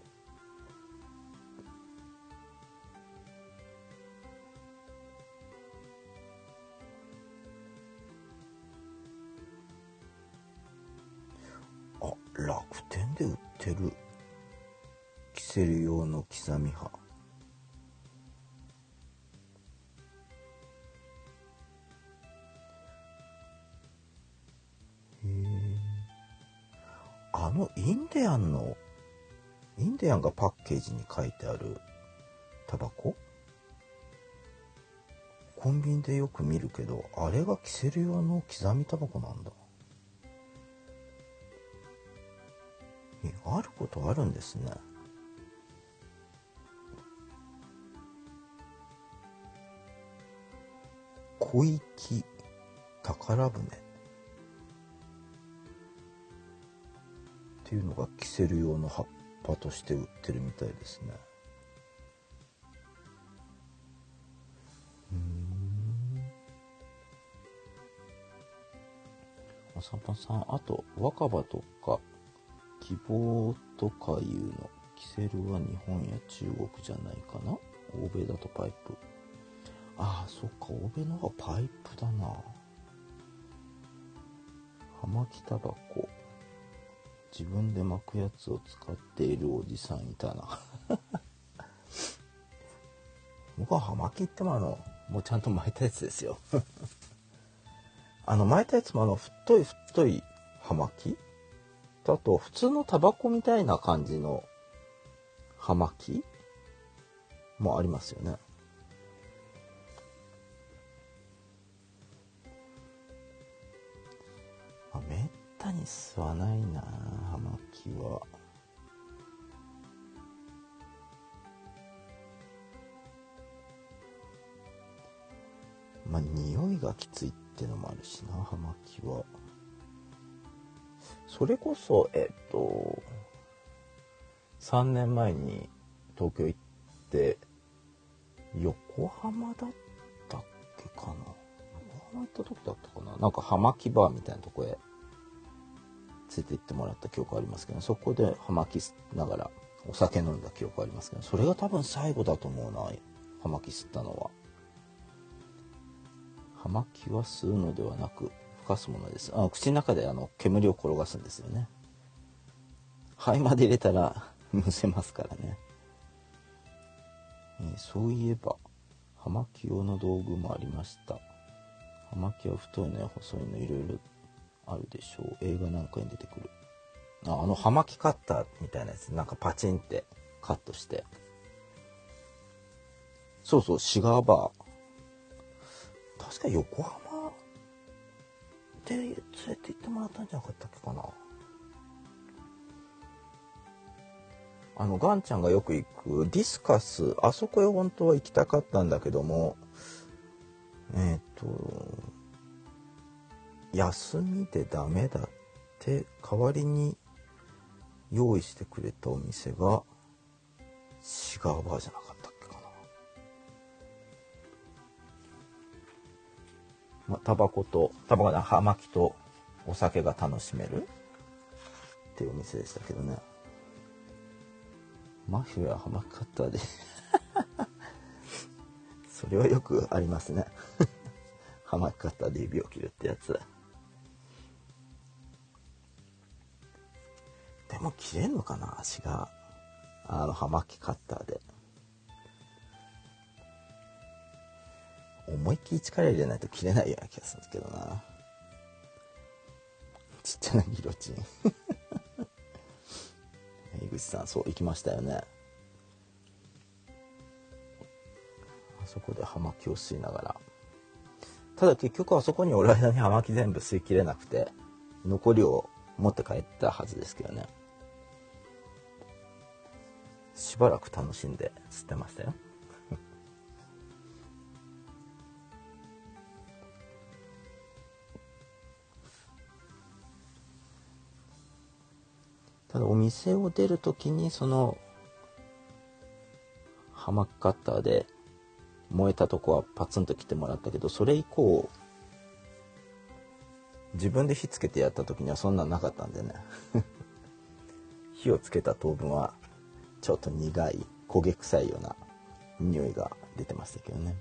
あ、楽天で売ってるキセル用の刻み葉。へえ。あのインディアンのインディアンがパッケージに書いてあるタバコ、コンビニでよく見るけど、あれがキセル用の刻みタバコなんだ。 あることあるんですね。小粋宝船っていうのが着せる用の葉っぱとして売ってるみたいですね。うーん。おさぱさん、あと若葉とか希望とかいうの、キセルは日本や中国じゃないかな。欧米だとパイプ。ああ、そっか、欧米の方がパイプだな。葉巻タバコ、自分で巻くやつを使っているおじさんいたな。僕は葉巻ってもあのもうちゃんと巻いたやつですよ。あの巻いたやつもあの太い太い葉巻と、あと普通のタバコみたいな感じの葉巻もありますよね。あ、めったに吸わないな葉巻は。まあ匂いがきついってのもあるしな、葉巻は。それこそえっとさんねんまえに東京行って横浜だったっけかな、横浜行った時だったかな、なんか葉巻バーみたいなとこへ連れて行ってもらった記憶ありますけど、そこで葉巻吸いながらお酒飲んだ記憶ありますけど、それが多分最後だと思うな、葉巻吸ったのは。葉巻は吸うのではなくふかすものです。あ、口の中であの煙を転がすんですよね。肺まで入れたらむせますからね。えー、そういえば葉巻用の道具もありました。葉巻は太いのや細いのいろいろあるでしょう。映画なんかに出てくる。あ、あの葉巻カッターみたいなやつ、なんかパチンってカットして。そうそう、シガーバー。確か横浜で連れて行ってもらったんじゃなかったっけかな。あのガンちゃんがよく行くディスカス、あそこへ本当は行きたかったんだけども、えっと休みでダメだって代わりに用意してくれたお店がシガーバーじゃなかったっけかな。まあ、タバコとタバコだ葉巻とお酒が楽しめるっていうお店でしたけどね。マフィア葉巻カッターでそれはよくありますね。葉巻カッターで指を切るってやつ。でも切れんのかな、足が。あの葉巻カッターで思いっきり力入れないと切れないような気がするんですけどな。ちっちゃなギロチン。井口さん、そう行きましたよね。あそこで葉巻を吸いながら。ただ結局あそこにおる間に葉巻全部吸い切れなくて残りを持って帰ったはずですけどね。しばらく楽しんで吸ってましたよ。ただお店を出るときにその葉巻カッターで燃えたとこはパツンと切ってもらったけど、それ以降自分で火つけてやった時にはそんなんなかったんでね。火をつけた当分はちょっと苦い焦げ臭いような匂いが出てましたけどね。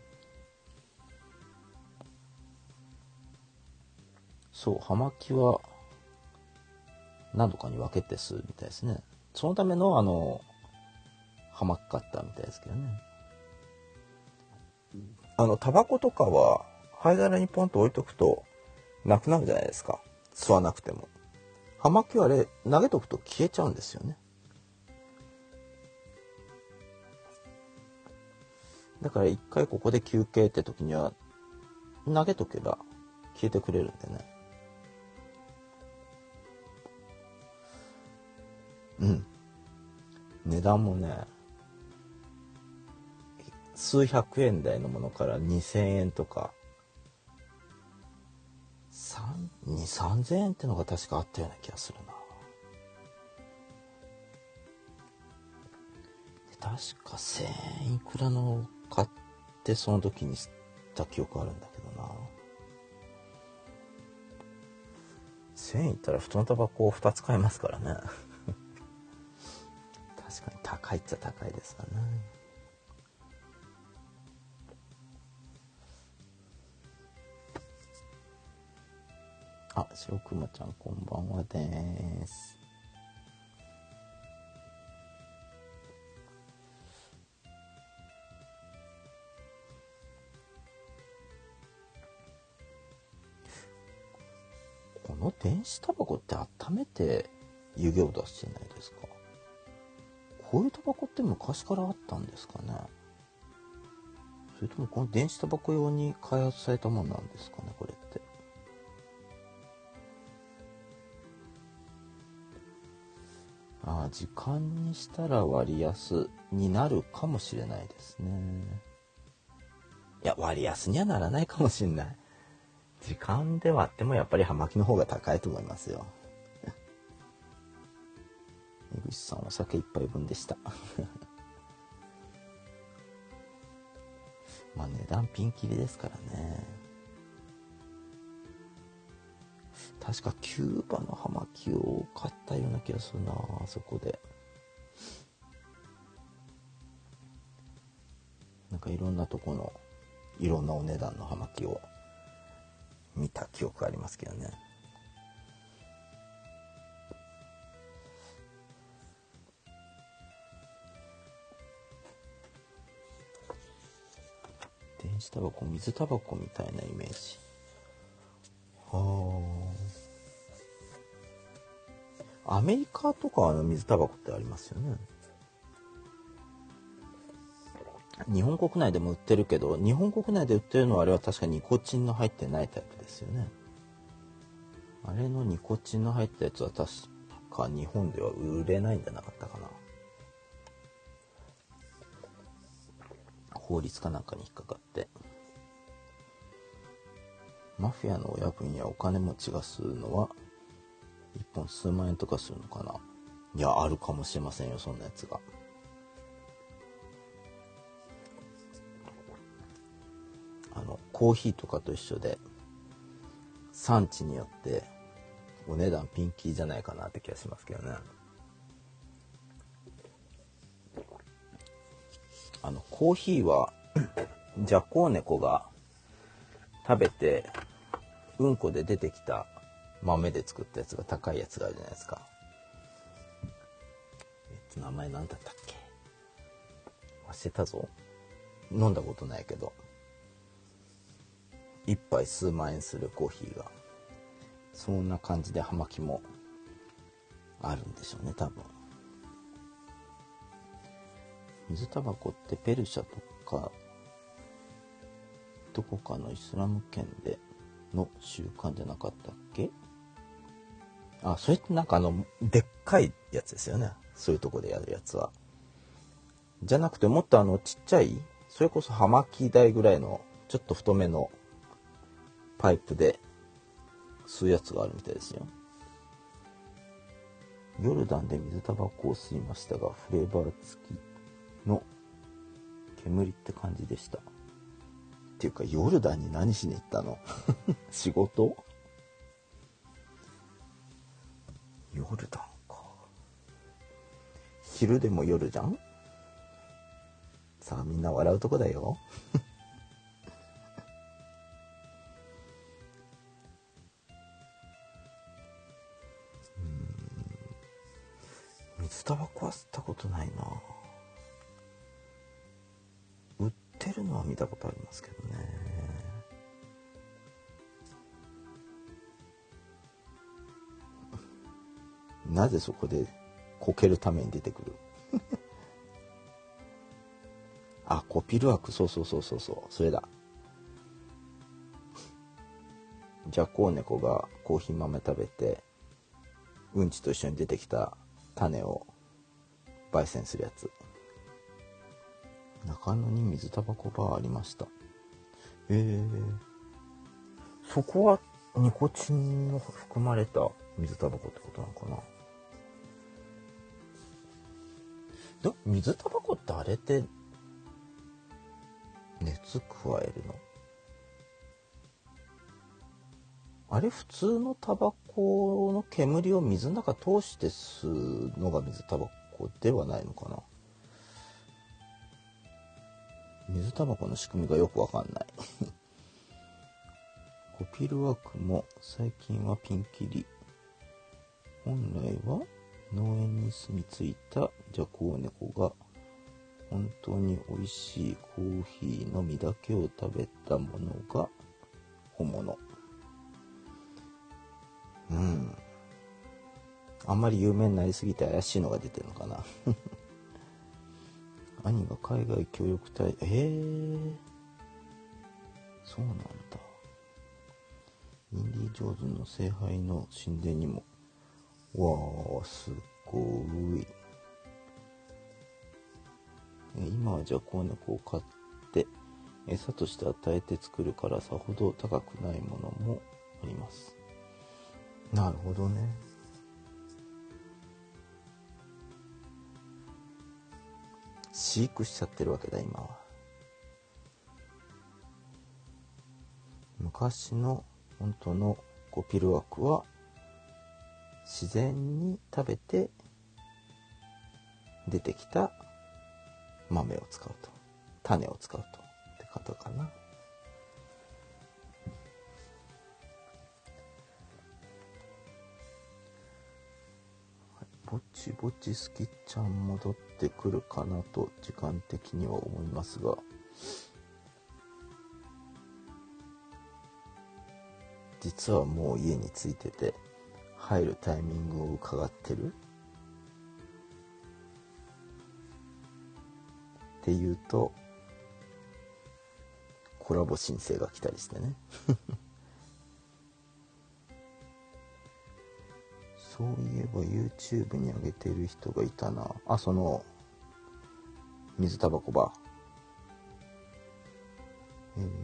そう、葉巻は何度かに分けて吸うみたいですね。そのためのあの葉巻カッターみたいですけどね。あのタバコとかは灰皿にポンと置いとくとなくなるじゃないですか、吸わなくても。葉巻はあれ投げとくと消えちゃうんですよね。だから一回ここで休憩って時には投げとけば消えてくれるんでね。ううん値段もね数百円台のものからにせんえんとかにせんさんぜんえんってのが確かあったような気がするな。確かせんえんいくらのを買ってその時に吸った記憶あるんだけどな。せんえんいったら普通のタバコをふたつ買えますからね確かに高いっちゃ高いですわね。あ、白くまちゃんこんばんはです。この電子タバコって温めて湯気を出してないですか？こういうタバコって昔からあったんですかね？それともこの電子タバコ用に開発されたものなんですかね、これって。ああ、時間にしたら割安になるかもしれないですね。いや、割安にはならないかもしれない。時間で割ってもやっぱり葉巻の方が高いと思いますよ。江口さんお酒一杯分でしたまあ値段ピンキリですからね。確かキューバの葉巻を買ったような気がするな、あそこで。なんかいろんなとこのいろんなお値段の葉巻を見た記憶ありますけどね。電子タバコ、水タバコみたいなイメージ。はあ。アメリカとかは水タバコってありますよね。日本国内でも売ってるけど、日本国内で売ってるのはあれは確かニコチンの入ってないタイプですよね。あれのニコチンの入ったやつは確か日本では売れないんじゃなかったかな。法律かなんかに引っかかって。マフィアの親分やお金持ちが吸うのはいっぽん数万円とかするのかな。いや、あるかもしれませんよ、そんなやつが。あのコーヒーとかと一緒で産地によってお値段ピンキリじゃないかなって気がしますけどね。あのコーヒーはジャコウネコが食べてうんこで出てきた豆で作ったやつが高いやつがあるじゃないですか。えっと名前なんだったっけ、忘れたぞ。飲んだことないけど一杯数万円するコーヒーが、そんな感じで葉巻もあるんでしょうね、多分。水タバコってペルシャとかどこかのイスラム圏での習慣じゃなかったっけ？あ、それってなんかあのでっかいやつですよね、そういうとこでやるやつは。じゃなくてもっとあのちっちゃい、それこそ葉巻台ぐらいのちょっと太めのパイプで吸うやつがあるみたいですよ。ヨルダンで水タバコを吸いましたがフレーバー付きの煙って感じでした。っていうかヨルダンに何しに行ったの仕事？ヨルダンか。昼でも夜じゃん。さあみんな笑うとこだよ水タバコは吸ったことないな。売ってるのは見たことありますけどね。なぜそこでこけるために出てくるあ、コピルワーク、そうそうそうそうそう、それだ。ジャコウネコがコーヒー豆食べてうんちと一緒に出てきた種を焙煎するやつ。中野に水タバコバーありました。えー、そこはニコチンの含まれた水タバコってことなのかな。でも水タバコってあれって熱加えるの？あれ普通のタバコの煙を水の中通して吸うのが水タバコではないのかな。水タバコの仕組みがよくわかんないコピルワークも最近はピンキリ。本来は農園に住み着いたジャコウネコが本当に美味しいコーヒーの実だけを食べたものが本物。うん。あんまり有名になりすぎて怪しいのが出てるのかな兄が海外協力隊、えー、そうなんだ。インディ・ジョーンズの聖杯の神殿にも、わー、すごい。え今はジャコウネコを飼って餌として与えて作るからさほど高くないものもあります。なるほどね。飼育しちゃってるわけだ今は。昔の本当のコピルワークは自然に食べて出てきた豆を使うと、種を使うとってことかな。ぼちぼちスキちゃん戻ってくるかなと時間的には思いますが、実はもう家に着いてて入るタイミングを伺ってるっていうとコラボ申請が来たりしてねそういえば YouTube に上げてる人がいたなあ。その水タバコバー、えー、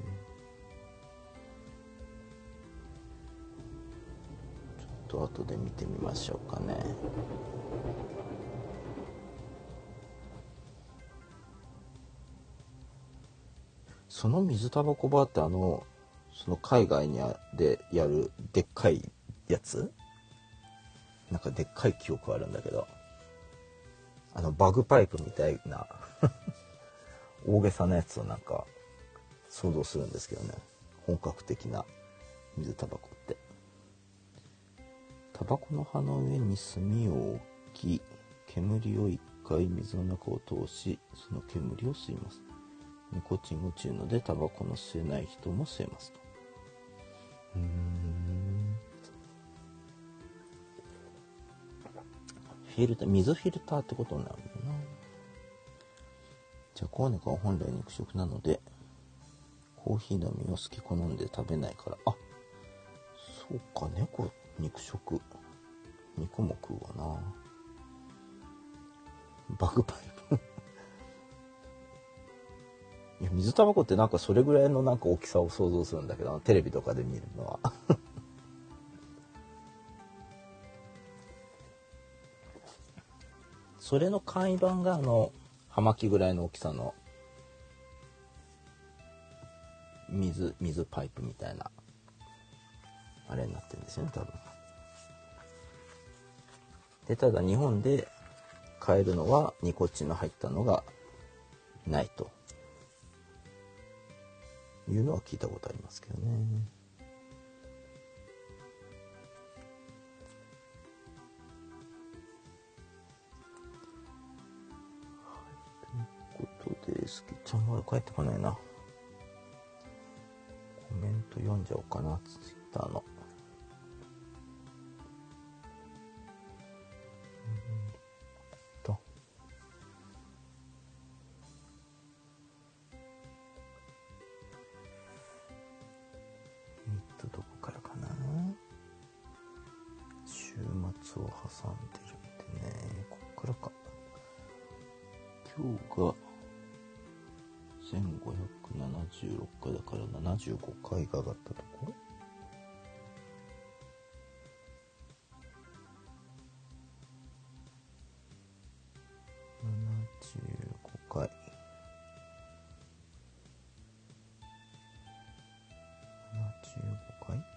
ちょっと後で見てみましょうかね。その水タバコバーってあのその海外にあでやるでっかいやつ、なんかでっかい記憶あるんだけど、あのバグパイプみたいな大げさなやつをなんか想像するんですけどね。本格的な水タバコって、タバコの葉の上に炭を置き煙を一回水の中を通しその煙を吸います。ニコチンが強いのでタバコの吸えない人も吸えますと。うーん、フィルター、水フィルターってことになるのかな。ジャコウネコは本来肉食なのでコーヒーの実を好き好んで食べないから。あ、そうか、猫肉食、肉も食うわな。バグパイプいや水タバコってなんかそれぐらいのなんか大きさを想像するんだけど、テレビとかで見るのはそれの簡易版があの葉巻ぐらいの大きさの水水パイプみたいなあれになってるんですよね多分。でただ日本で買えるのはニコチンの入ったのがないというのは聞いたことありますけどね。ということで、スキちゃんまだ帰ってこないな。コメント読んじゃおうかな、ツイッターの。と。えっと、どこからかな。週末を挟んでるんでね、こっからか。 今日がせんごひゃくななじゅうろっかいだからななじゅうごかいが上がったところ。ななじゅうごかい。ななじゅうごかい。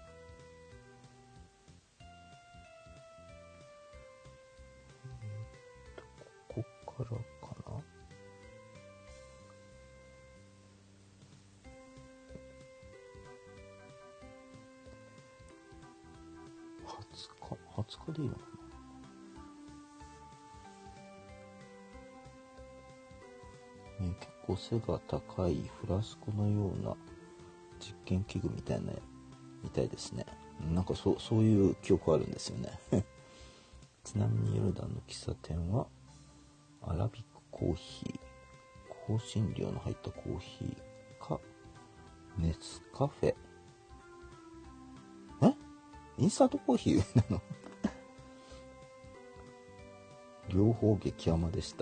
ここからかな。はつか、はつかでいいのかな。えー、結構背が高いフラスコのような実験器具みたいなみたいですね。なんかそうそういう記憶あるんですよね。ちなみにヨルダンの喫茶店はアラビックコーヒー、香辛料の入ったコーヒーかネスカフェ。えインスタントコーヒーなの？両方激甘でした。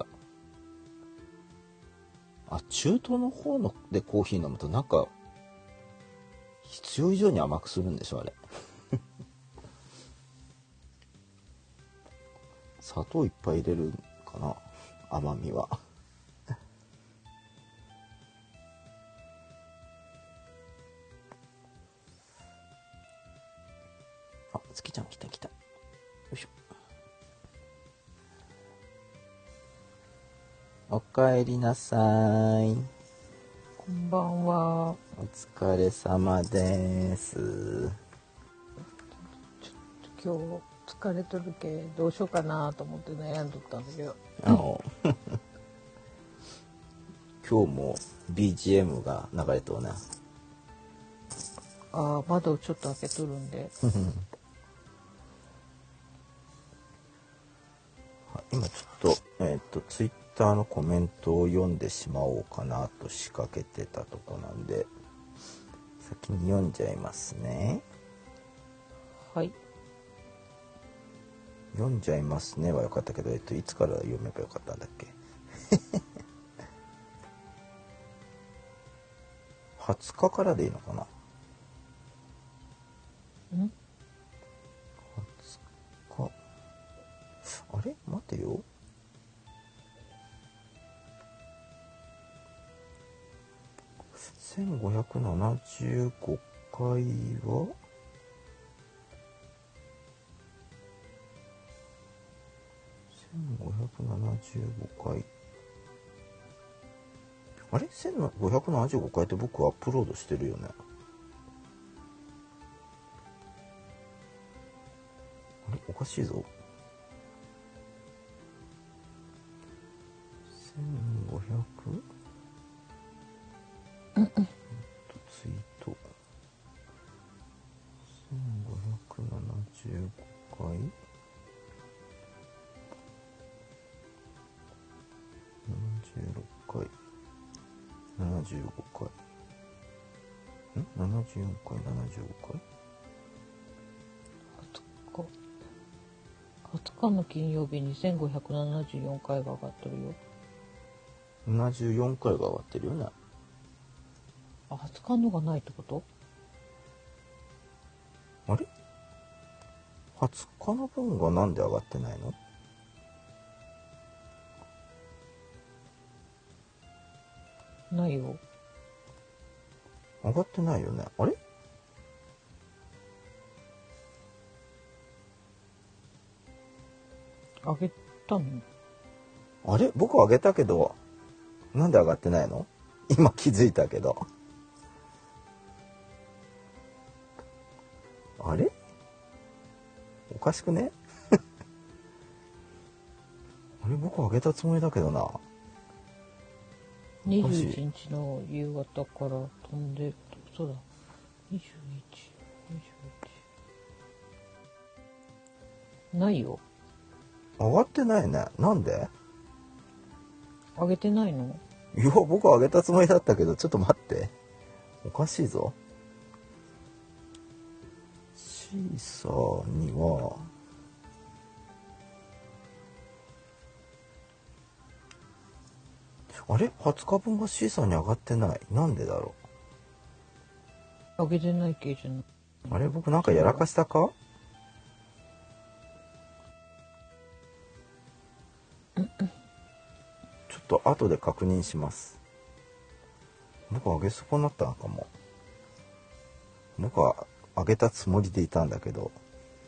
あ、中東の方のでコーヒー飲むとなんか必要以上に甘くするんでしょあれ。砂糖いっぱい入れるかな、甘みは。あ、月ちゃん来た来た。よいしょ。おかえりなさい。 こんばんは。 お疲れ様です。 ちょっと今日疲れとるけどうしようかなと思って悩んどったんだけど。 あの今日も ビージーエム が流れとうね。 ああ、窓をちょっと開けとるんで。 今ちょっとえっとツイッターのコメントを読んでしまおうかなと仕掛けてたとこなんで先に読んじゃいますね。 はい。 読んじゃいますねはよかったけど、えっといつから読めばよかったんだっけ。はつかからでいいのかな。 ん？ はつか。あれ待てよ。せんごひゃくななじゅうごかいはせんごひゃくななじゅうごかい。あれせんごひゃくななじゅうごかいって僕アップロードしてるよね。あれおかしいぞ。せんごひゃくツイートせんごひゃくななじゅうごかいななじゅうろっかいななじゅうごかいんななじゅうよんかいななじゅうごかいはつか。はつかの金曜日にせんごひゃくななじゅうよんかいが上がっとるよ。 ななじゅうよんかいが上がってるよね。 あ、はつかのがないってこと？ あれはつかの分がなんで上がってないの？ ないよ。 上がってないよね。あれ上げたの？ あれ僕上げたけどなんで上がってないの？今気づいたけど。あれおかしくね？あれ僕上げたつもりだけどな。 にじゅういちにちの夕方から飛んでる。そうだ。にじゅういち、にじゅういち。ないよ。 上がってないね。なんで？ 上げてないの？ いや僕上げたつもりだったけどちょっと待って。おかしいぞ。シーサーにはあれはつかぶんが C さんに上がってない。なんでだろあげてない系じゃない。 う。あれ僕なんかやらかしたか？ちょっと後で確認します。僕上げ損なったのかも。僕は上げたつもりでいたんだけど。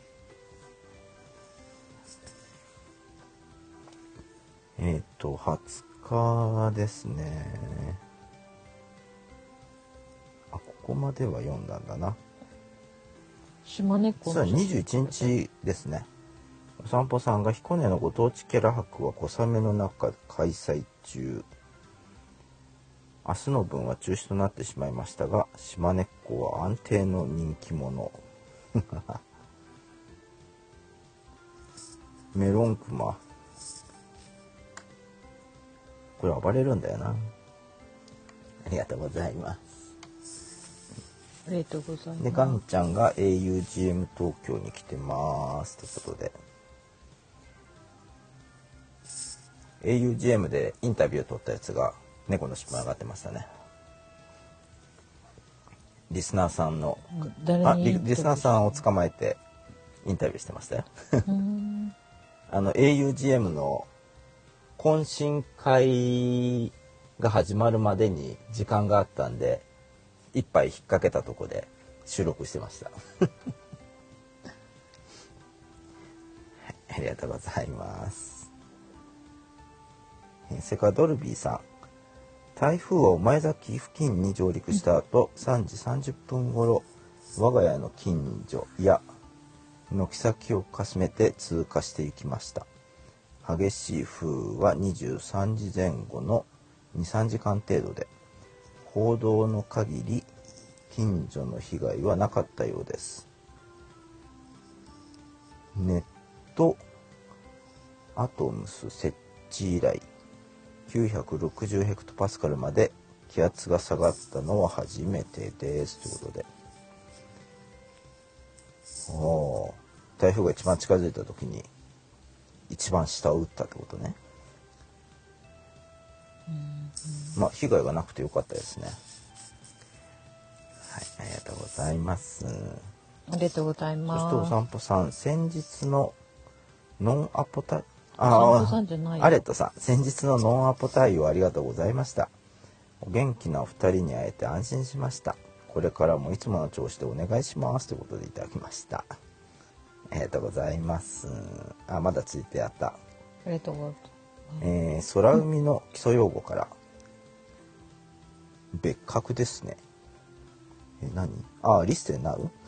えっとはつかですね。あ、ここまでは読んだんだな。 島根っこの実はにじゅういちにちですね。お散歩さんが彦根のご当地キャラ博は小雨の中開催中。明日の分は中止となってしまいましたが、島根っこは安定の人気者。メロンクマ。これ暴れるんだよな。ありがとうございます。 ありがとうございます。 で、ガンちゃんが エーユージーエム 東京に来てますということで、 エーユージーエム でインタビューを取ったやつが猫の尻尾に上がってましたね。リスナーさんのあ リ, リスナーさんを捕まえてインタビューしてましたよ。あの エーユージーエム の懇親会が始まるまでに時間があったんで、一杯引っ掛けたとこで収録してました。ありがとうございます。それからドルビーさん、台風は御前崎付近に上陸した後、さんじさんじゅっぷん頃、我が家の近所や軒先をかすめて通過していきました。激しい風はにじゅうさんじぜん後のにさんじかん程度で、報道の限り近所の被害はなかったようです。ネットアトムス設置以来きゅうひゃくろくじゅうヘクトパスカルまで気圧が下がったのは初めてですということで、おー、台風が一番近づいた時に一番下を打ったってことね。まあ被害がなくてよかったですね。はい、ありがとうございます。 ありがとうございます。 そしてお散歩さん、先日のノンアポタお散歩さんじゃないよ。 アレットさん、先日のノンアポ対応ありがとうございました。お元気なお二人に会えて安心しました。これからもいつもの調子でお願いしますということでいただきました。ありがとうございます。あ、まだついてあった。 ありがとうございます。 えー、空海の基礎用語から、別格ですね。え、何？あ、リステナウ？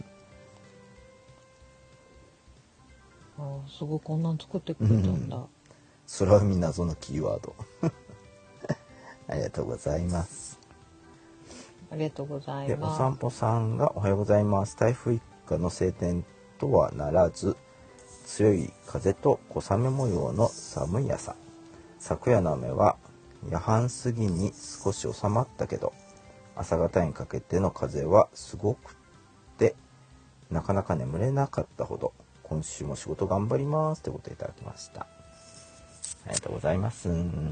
あ、すごいこんなん作ってくれたんだ。 空海謎のキーワード。ありがとうございます。 ありがとうございで、 ます。 お散歩さんがおはようございます。台風一過の晴天とはならず、強い風と小雨模様の寒い朝。昨夜の雨は夜半過ぎに少し収まったけど、朝方にかけての風はすごくて、なかなか眠れなかったほど。今週も仕事頑張りますということでいただきました。ありがとうございます。 あ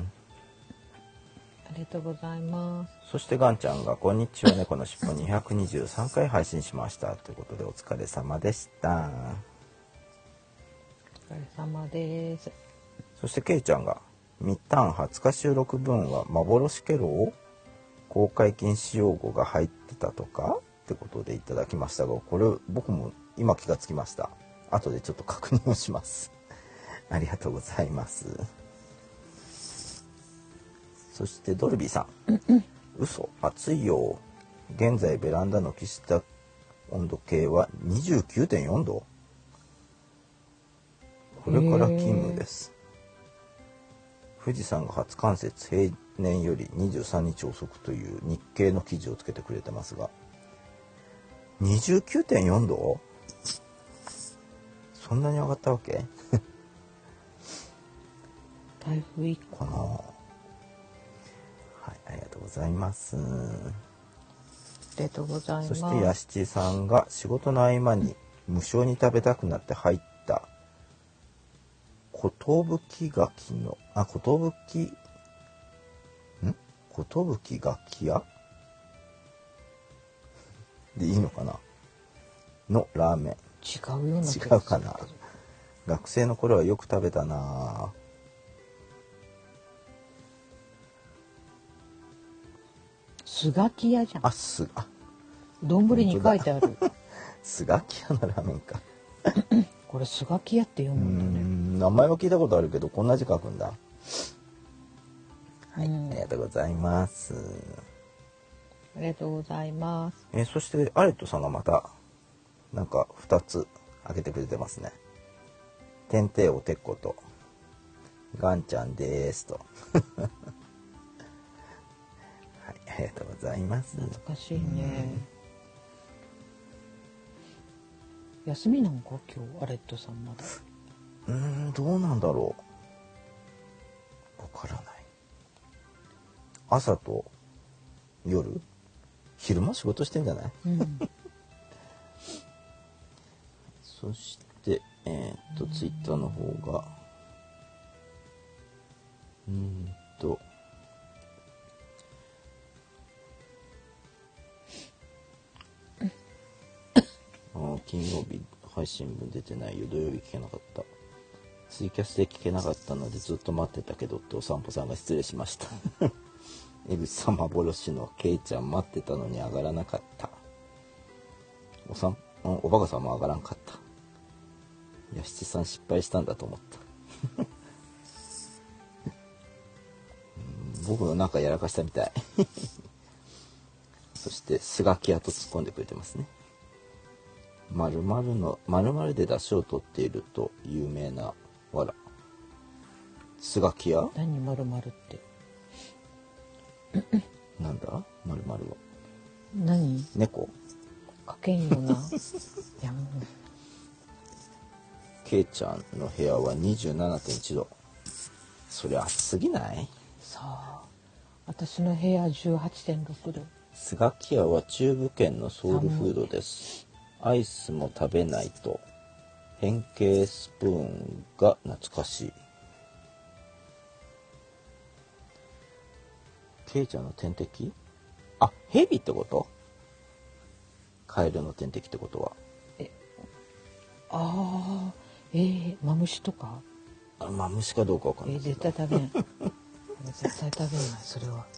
りがとうございます。 そしてガンちゃんがこんにちは猫のしっぽにひゃくにじゅうさんかい配信しましたということでお疲れ様でした。 お疲れ様です。 そしてケイちゃんがミッタンはつか収録分は幻ケロ公開禁止用語が入ってたとかってことでいただきましたが、これ僕も今気がつきました。後でちょっと確認をします。ありがとうございます。そしてドルビーさん、嘘、暑いよ。現在ベランダの軒下温度計は にじゅうきゅうてんよんど。これから勤務です。富士山が初冠雪、平年よりにじゅうさんにち遅くという日経の記事をつけてくれてますが、 にじゅうきゅうてんよんど？そんなに上がったわけ？ 台風一過かな。はい、ありがとうございます。 ありがとうございます。 そしてやしちさんが仕事の合間に無性に食べたくなって入った寿柿のあ寿寿楽器屋でいいのかなのラーメン。 違うような気違がするうかな。学生の頃はよく食べたな。 スガキ屋じゃん。 あ、すあ丼に書いてある。 スガキ屋のラーメンか。 これスガキ屋って読うーむんだね。 ん、名前は聞いたことあるけどこんな字書くんだ。はい、 うんありがとうございます。 ありがとうございます。 えーそしてアレットさんがまたなんかふたつ開けてくれてますね。天帝おてっことガンちゃんですと。はい、ありがとうございます。 懐かしいね。休みなのか今日アレットさんまだ。 うーん、どうなんだろう。わからない。朝と夜、昼間仕事してんじゃない？ うん。 そしてえーっとツイッターの方がうーんとあー金曜日配信分出てないよ。土曜日聞けなかった。ツイキャスで聞けなかったのでずっと待ってたけどってお散歩さんが失礼しました。江口さん幻のケイちゃん待ってたのに上がらなかった。おさんおバカさんも上がらんかった。いや七さん失敗したんだと思った。うん僕のなんかやらかしたみたい。そしてスガキ屋と突っ込んでくれてますね。〇〇の〇〇で出汁を取っていると有名なわらスガキ屋何まるまるって。 なんだ〇〇は何猫書けんよな。いやもうケイちゃんの部屋は にじゅうななてんいちど。それ暑すぎない？ さあ私の部屋 じゅうはちてんろくど。 スガキ屋は中部圏のソウルフードです。アイスも食べないと変形スプーンが懐かしい。ケイちゃんの天敵？あ、ヘビってこと？カエルの天敵ってことは。 ああえー、マムシとか。 あ、まあ虫かどうかわかんえー、 ないけど。 絶対食べない。絶対食べないそれは。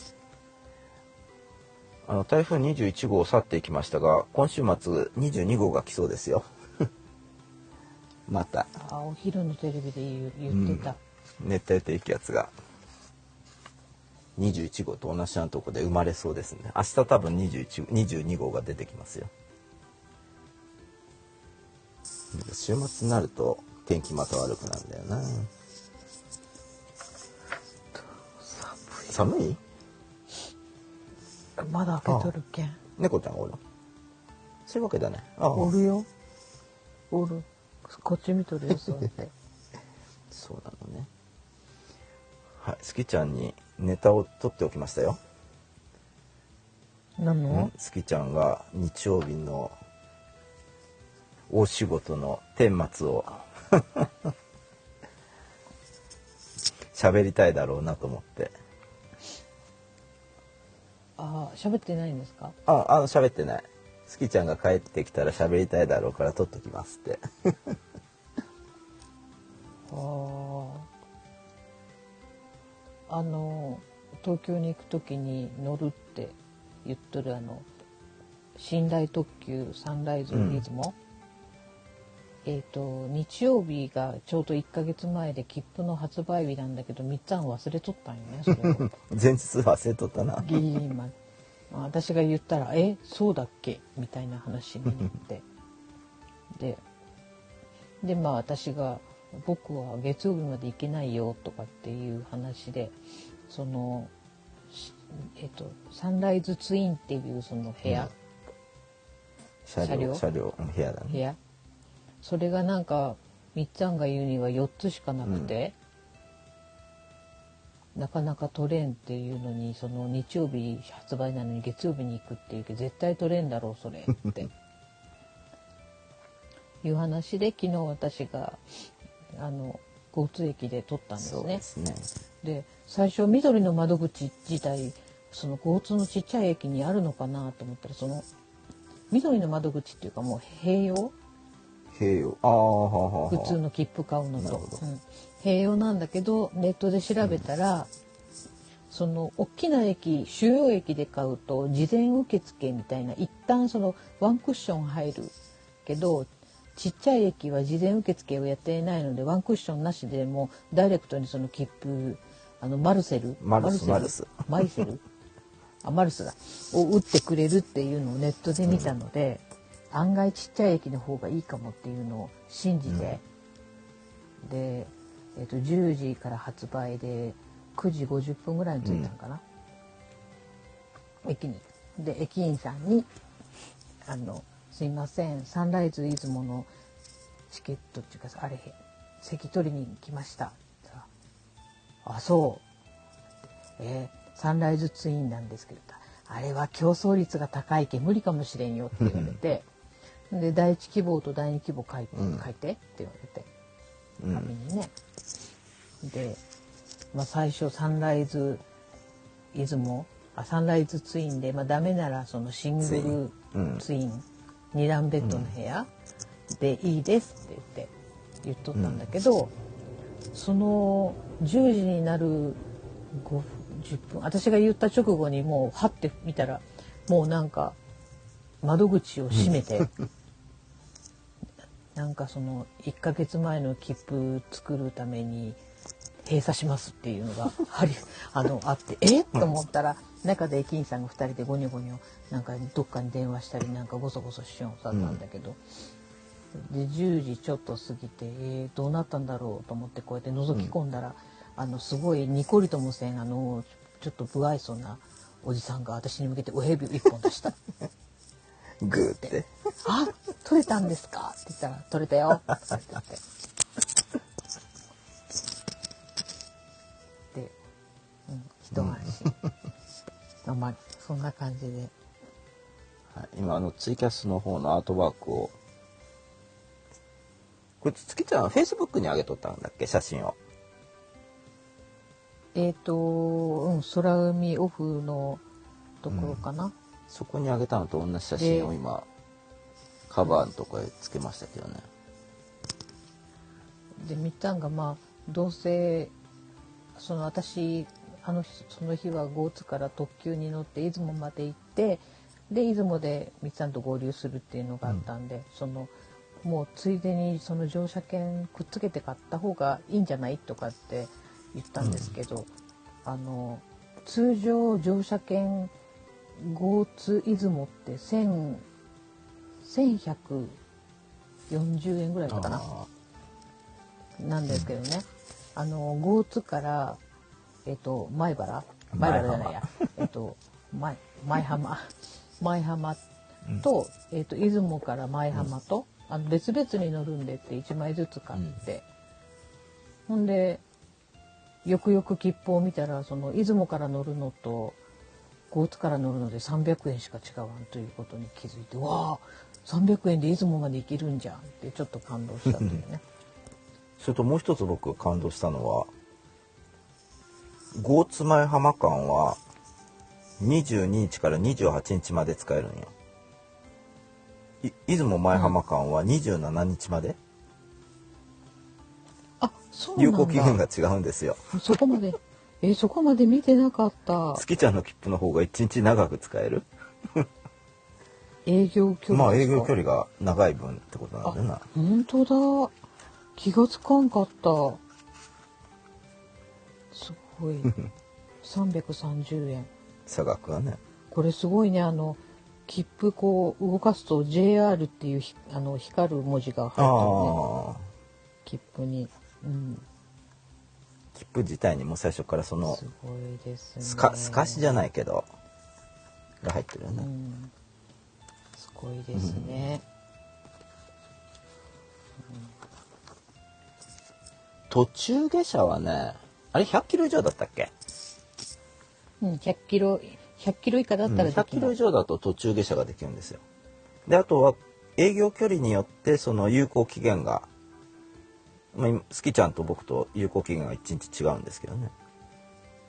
あの台風にじゅういちごう去っていきましたが、今週末にじゅうにごうが来そうですよ。またあお昼のテレビで言う言ってた。 熱帯低気圧がにじゅういちごうと同じようなとこで生まれそうですね。明日多分にじゅういち、にじゅうにごうが出てきますよ。週末になると天気また悪くなるんだよな。寒い？ まだ開けとるけん。 猫ちゃんがおる？そういうわけだね。ああおるよ。おる。こっち見とるよそうやって。 そうなのね。はい、スキちゃんにネタを取っておきましたよ。 何の？ スキちゃんが日曜日の大仕事の顛末を喋りたいだろうなと思って。 ああ喋ってないんですか？ あ、あの喋ってない。スキちゃんが帰ってきたら喋りたいだろうから取っときますって。 あああの東京に行く時に乗るって言っとるあの寝台特急サンライズ出雲、うん、えっ、ー、と日曜日がちょうどいっかげつまえで切符の発売日なんだけどみっつあん忘れとったんよねそれを。 前日忘れとったな。 ギリギリまで私が言ったら「えそうだっけ?」みたいな話になってででまあ私が「僕は月曜日まで行けないよ」とかっていう話でそのえっとサンライズツインっていうその部屋、うん、 車両車両部屋だね。 部屋それがなんかみっちゃんが言うにはよっつしかなくて、うん、なかなか取れんっていうのにその日曜日発売なのに月曜日に行くっていうけど絶対取れんだろうそれっていう話で昨日私があの交通駅で取ったんですね。 そうですね。 で最初緑の窓口自体その交通のちっちゃい駅にあるのかなと思ったら、その緑の窓口っていうかもう併用、 併用、ああ、はあはあ、 普通の切符買うのと、 なるほどうん、併用なんだけど、ネットで調べたら、うん、その大きな駅、主要駅で買うと事前受付みたいな、一旦そのワンクッション入るけど、ちっちゃい駅は事前受付をやっていないのでワンクッションなしでもダイレクトにその切符、あのマルセルマルスマルスマイセルあマルスだを打ってくれるっていうのをネットで見たので、うん、案外ちっちゃい駅の方がいいかもっていうのを信じて、うん、で、えーと、じゅうじから発売でくじごじゅっぷんぐらいに着いたのかな、うん、駅に。で駅員さんにあのすいません、サンライズ出雲のチケットっていうかあれ席取りに来ました。あ、そう、えー、サンライズツインなんですけど、あれは競争率が高いけ無理かもしれんよって言われてで第一希望と第二希望書いて、うん、書いてって言われて紙にね、うん、で、まあ、最初サンライズ出雲あサンライズツインで、まあ、ダメならそのシングルツイン、うん、に段ベッドの部屋でいいですって言って言っとったんだけど、うん、そのじゅうじになるごじゅっぷん、私が言った直後にもうはって見たらもうなんか窓口を閉めて、うん、なんかそのいっかげつまえの切符作るために閉鎖しますっていうのがありあのあってえっと思ったら中で駅員さんがふたりでゴニョゴニョなんかどっかに電話したりなんかゴソゴソしようだったんだけど、うん、でじゅうじちょっと過ぎて、えー、どうなったんだろうと思ってこうやって覗き込んだら、うん、あのすごいニコリともせんあのちょっと不愛想なおじさんが私に向けて親指をいっぽん出したグーって 「あ取れたんですか?」って言ったら「取れたよ」って言ってで、うん、一安心、うん、まあそんな感じで、 はい、今あのツイキャスの方のアートワークをこれ月ちゃんフェイスブックに上げとったんだっけ写真を。 えっ、ー、と、うん、空海オフのところかな、うん、 そこに上げたのと同じ写真を今カバーのところへつけましたけどね。 でみったんがまあどうせその私あのその日は江津から特急に乗って出雲まで行ってで出雲でみっさんと合流するっていうのがあったんで、うん、そのもうついでにその乗車券くっつけて買った方がいいんじゃないとかって言ったんですけど、うん、あの通常乗車券江津出雲ってせんひゃくよんじゅうえんぐらいかななんですけどね、うん、あの江津からえっと米原米原じゃないやえっと前前浜前浜と、うん、えっと出雲から前浜と、うん、あの別々に乗るんでっていちまいずつ買って、うん、ほんでよくよく切符を見たらその出雲から乗るのと江津から乗るのでさんびゃくえんしか違わんということに気づいて、わあさんびゃくえんで出雲まで行けるんじゃんってちょっと感動したというねそれともう一つ僕が感動したのは江津前浜間はにじゅうににちからにじゅうはちにちまで使えるんよ。出雲前浜間はにじゅうしちにちまで、うん、 あ、そうなんだ。 有効期限が違うんですよ。 そこまでえそこまで見てなかった。 月ちゃんの切符の方がいちにち長く使える営業距離まあ営業距離が長い分ってことなんだよな。 本当だ、気がつかんかった。すごいさんびゃくさんじゅうえん差額はね。 これすごいね。あの切符こう動かすと ジェイアール っていうあの光る文字が入ってるね切符に、うん、 切符自体にも最初からそのすごいですね、 すかすかしじゃないけどが入ってるよね、うん、 すごいですね、 うんうん、途中下車はねあれひゃっキロ以上だったっけ？ うん、ひゃっキロひゃっキロ以下だったらできない、 うん、ひゃっキロ以上だと途中下車ができるんですよ。であとは営業距離によってその有効期限が、まあ、スキちゃんと僕と有効期限がいちにち違うんですけどね。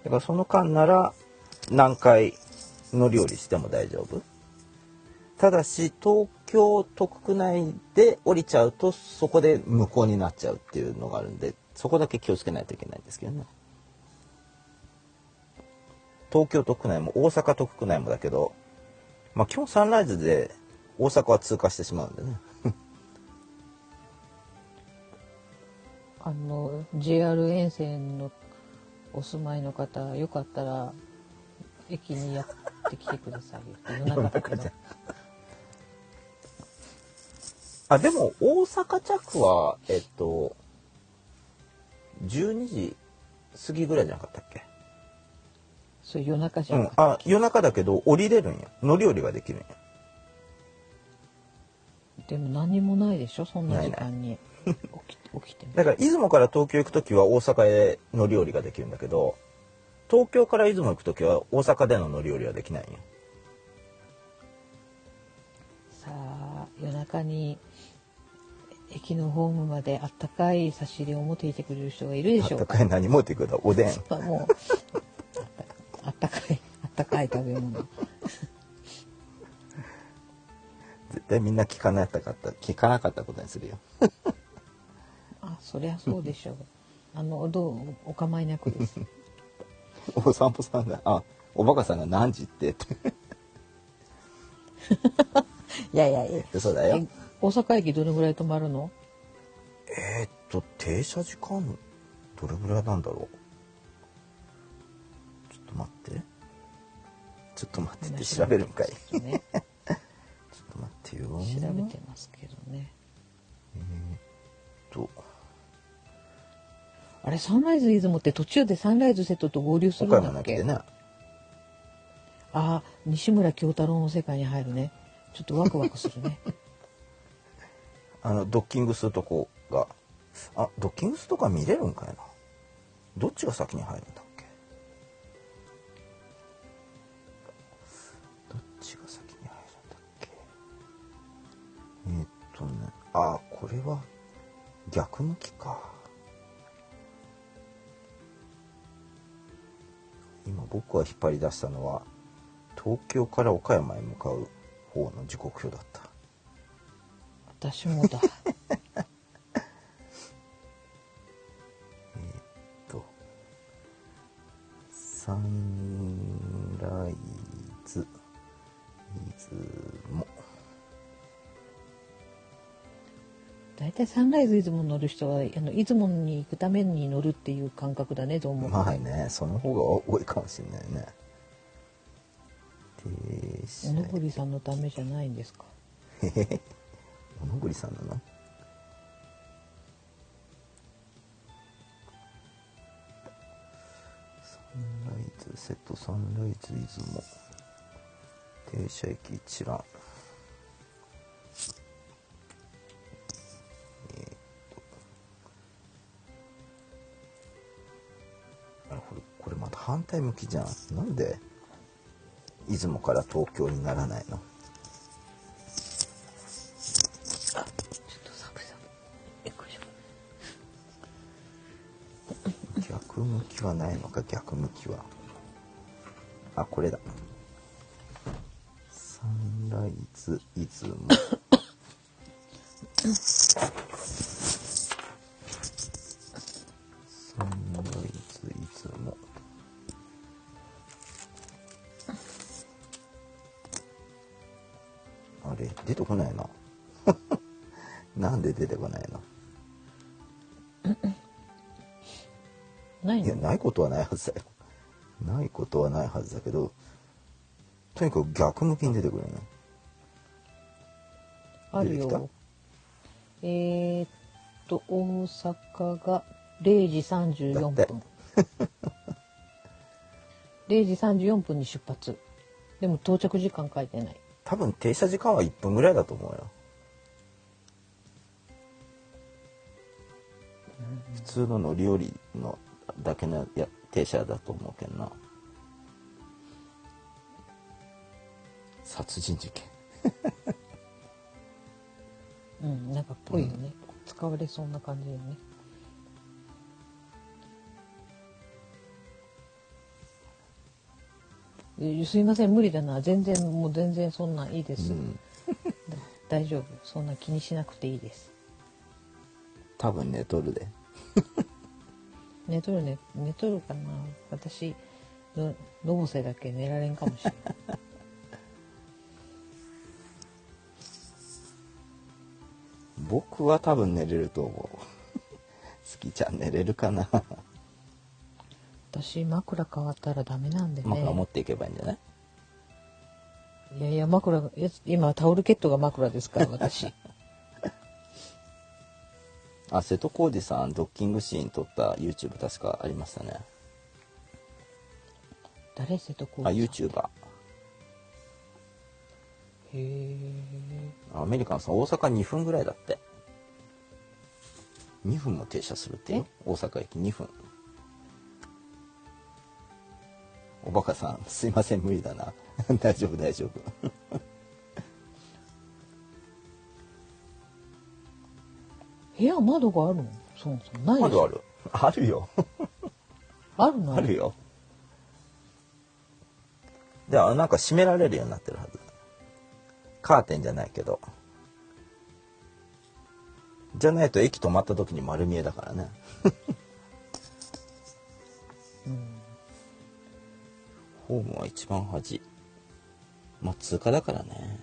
だからその間なら何回乗り降りしても大丈夫。ただし東京都区内で降りちゃうとそこで無効になっちゃうっていうのがあるんで、そこだけ気をつけないといけないんですけどね。東京都区内も大阪都区内もだけど、まあ基本サンライズで大阪は通過してしまうんでね。 あの ジェイアール 沿線のお住まいの方、よかったら駅にやってきてくださいよ。夜中だけど。 あ、でも大阪着はえっとじゅうにじ過ぎぐらいじゃなかったっけ？ そう夜中じゃうんな、かったあ夜中だけど降りれるんや。乗り降りができるんや。 でも何もないでしょ、そんな時間に起き起きても。 だから出雲から東京行くときは大阪へ乗り降りができるんだけど、東京から出雲行くときは大阪での乗り降りはできないんよ。 さあ夜中に駅のホームまであったかい差し入れを持っていてくれる人がいるでしょうか。 あったかい何持ってくるだおでん。 もうあったかいあったかい食べ物。 絶対みんな聞かなかった聞かなかったことにするよ。 あ、そりゃそうでしょう。あのどうお構いなくです。 お散歩さんがあおバカさんが何時ってっていやいやいや。 そうだよ。 え大阪駅どれぐらい止まるの？ えー、っと停車時間どれぐらいなんだろう。ちょっと待ってちょっと待ってって調べるんかい。 今調べてますけどね。 ちょっと待ってよ。 調べてますけどね。 とあれサンライズ出雲って途中でサンライズ瀬戸と合流するん岡だっけ？ 山なくてね。 あ、西村京太郎の世界に入るね。ちょっとワクワクするね。 あのドッキングするとこがあドッキングするとこは見れるんかいな。どっちが先に入るんだっけ。どっちが先に入るんだっけ。えー、っとねあこれは逆向きか。今僕が引っ張り出したのは東京から岡山へ向かう方の時刻表だった。 私もだ。 えーっとサンライズ出雲大体サンライズ出雲乗る人はあの出雲に行くために乗るっていう感覚だね、どう思う？ まあねその方が多いかもしれないね。停車おのぼりさんのためじゃないんですか？ おのぼりさんなの。サンライズ瀬戸サンライズ出雲停車駅一覧。えーっとあこれこれまた反対向きじゃん。なんで出雲から東京にならないの。 ちょっとサクサク。えこしょ。 逆向きはないのか。逆向きはあこれだ。サンライズ出雲サンライズ出雲あれ出てこないな。なんで出てこないの。 ないの？ いやないことはないはずだよ。ないことはないはずだけどとにかく逆向きに出てくるね。 ある出てきたよ。えー、っと大阪がれいじさんじゅうよんぷん。れいじさんじゅうよんぷんに出発。でも到着時間書いてない。 多分停車時間はいっぷんぐらいだと思うよ。普通の乗り降りのだけのや停車だと思うけどな。殺人事件。 うんなんかっぽいよね、うん、使われそうな感じよね。 えすいません無理だな、全然もう全然そんなんいいです、 うん、 大丈夫、そんな気にしなくていいです。 多分寝とるで。 寝とるね、寝とるかな。私ののぼせだけ寝られんかもしれない。 僕は多分寝れると思う。好きちゃん寝れるかな。 私枕変わったらダメなんでね。 枕持っていけばいいんじゃない？ いやいや枕が今タオルケットが枕ですから私。 あ、瀬戸康史さんドッキングシーン撮った YouTube 確かありましたね。 誰瀬戸康史さん？ あ、YouTuber。 へえ。 アメリカンさん大阪にふんぐらいだって。にふんも停車するってよ。大阪駅にふん。おバカさんすいません無理だな。大丈夫大丈夫。 部屋窓があるの？そもそもないでしょ。 窓ある。あるよ。 あるの？ あるよ。ではなんか閉められるようになってるはず。カーテンじゃないけど。じゃないと駅止まった時に丸見えだからね。 うん、 ホームは一番端。まあ通過だからね。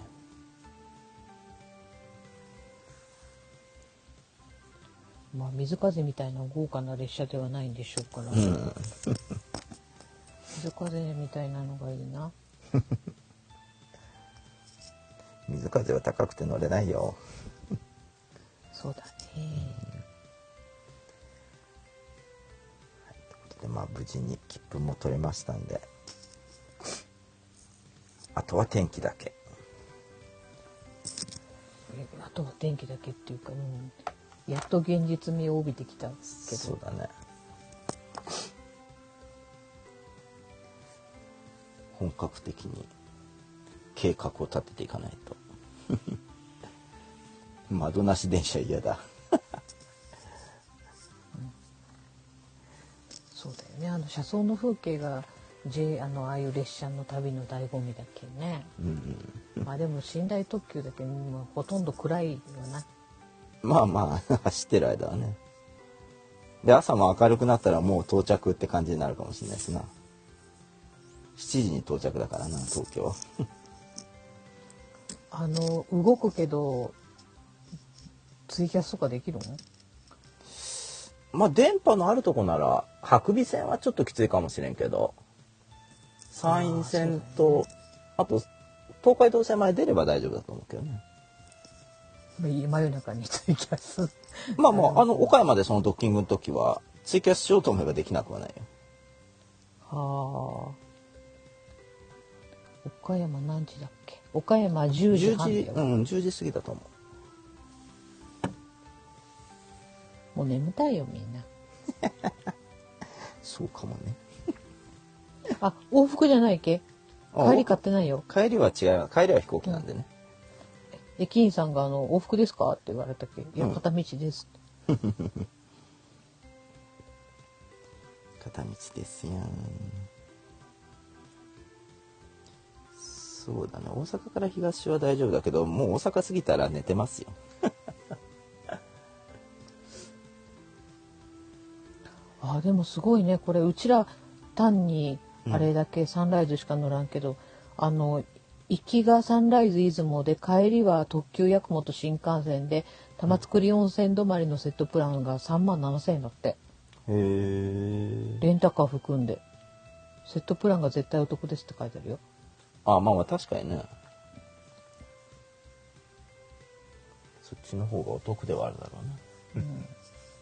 まあ水風みたいな豪華な列車ではないんでしょうから。 うん、 水風みたいなのがいいな。 水風は高くて乗れないよ。 そうだね。 うん、はい、ということでまあ無事に切符も取れましたんで、あとは天気だけ。 あとは天気だけっていうか、うん、やっと現実味を帯びてきたけど。 そうだね。本格的に計画を立てていかないと。窓なし電車嫌だ。 うん、そうだよね。あの車窓の風景が J あのああいう列車の旅の醍醐味だっけね。 うんうん、 まあでも寝台特急だけ、まあ、ほとんど暗いよな。 まあまあ走ってる間はね。で朝も明るくなったらもう到着って感じになるかもしれないですな。しちじに到着だからな東京。 あの動くけどツイキャスとかできるの？ まあ電波のあるとこなら白尾線はちょっときついかもしれんけど、山陰線と あ,、ね、あと東海道線まで出れば大丈夫だと思うけどね。 真夜中にツイキャス。 まあまああの岡山でそのドッキングの時はツイキャスしようと思えばできなくはないよ。 はあ。岡山何時だっけ？岡山じゅうじはんだよ。 じゅうじ、うん、じゅうじ過ぎだと思う。もう眠たいよみんな。 そうかもね。 あ、往復じゃないっけ？帰り買ってないよ。 帰りは違う。帰りは飛行機なんでね。 うん、駅員さんがあの往復ですかって言われたっけ？いや、片道です。 片道ですよ。そうだね。大阪から東は大丈夫だけど、もう大阪過ぎたら寝てますよ。 あ、でもすごいね。これうちら単にあれだけサンライズしか乗らんけど、うん、あの行きがサンライズ出雲で帰りは特急やくもと新幹線で玉造温泉泊まりのセットプランがさんまんななせんえんだって。 へー。 レンタカー含んでセットプランが絶対お得ですって書いてあるよ。 あ、まあまあ確かにね。そっちの方がお得ではあるだろうね。うん、はい、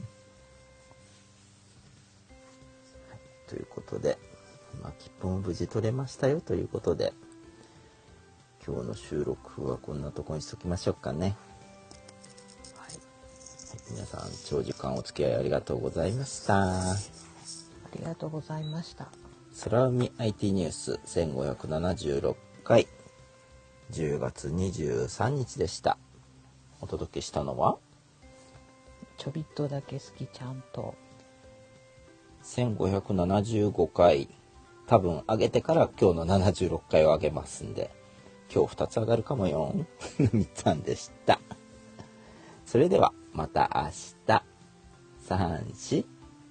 ということで、まあ、切符も無事取れましたよということで、今日の収録はこんなとこにしときましょうかね。はい、はい、皆さん長時間お付き合いありがとうございました。ありがとうございました。 空海 アイティー ニュースせんごひゃくななじゅうろっかいじゅうがつにじゅうさんにちでした。お届けしたのはちょびっとだけ好きちゃんとせんごひゃくななじゅうごかい多分上げてから今日のななじゅうろっかいを上げますんで、今日ふたつ上がるかもよのみさんでした。それではまた明日。さん、し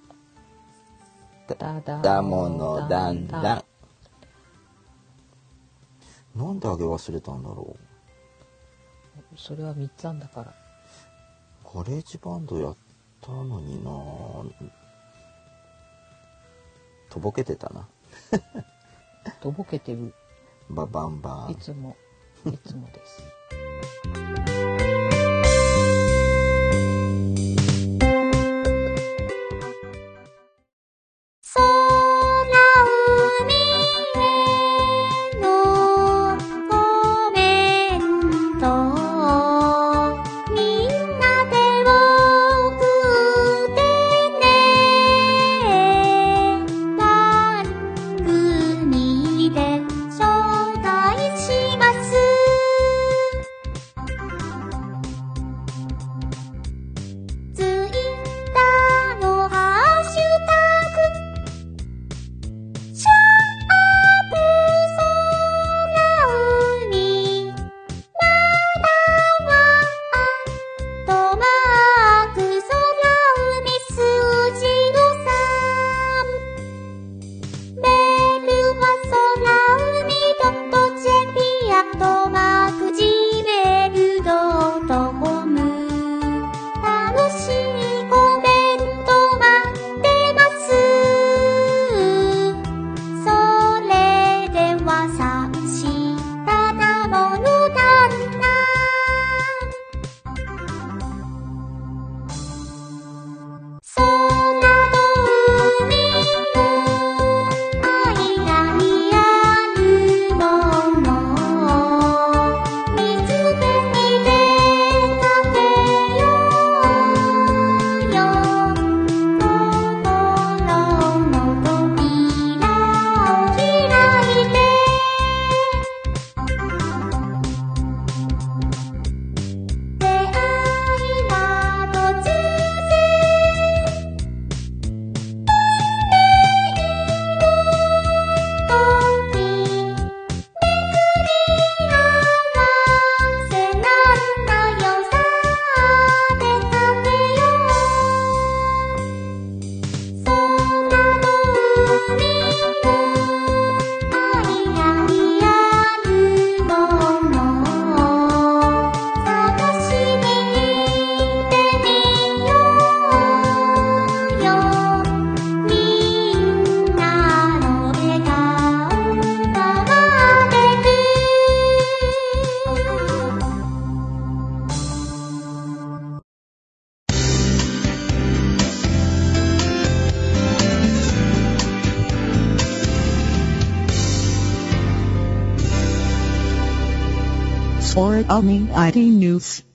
だだものだんだん。なんで上げ忘れたんだろう。それはみっつあんだから。 ガレージバンドやったのにな。とぼけてたな。 とぼけてる。 ババンバン。 いつもいつもです。 For Omni I T News.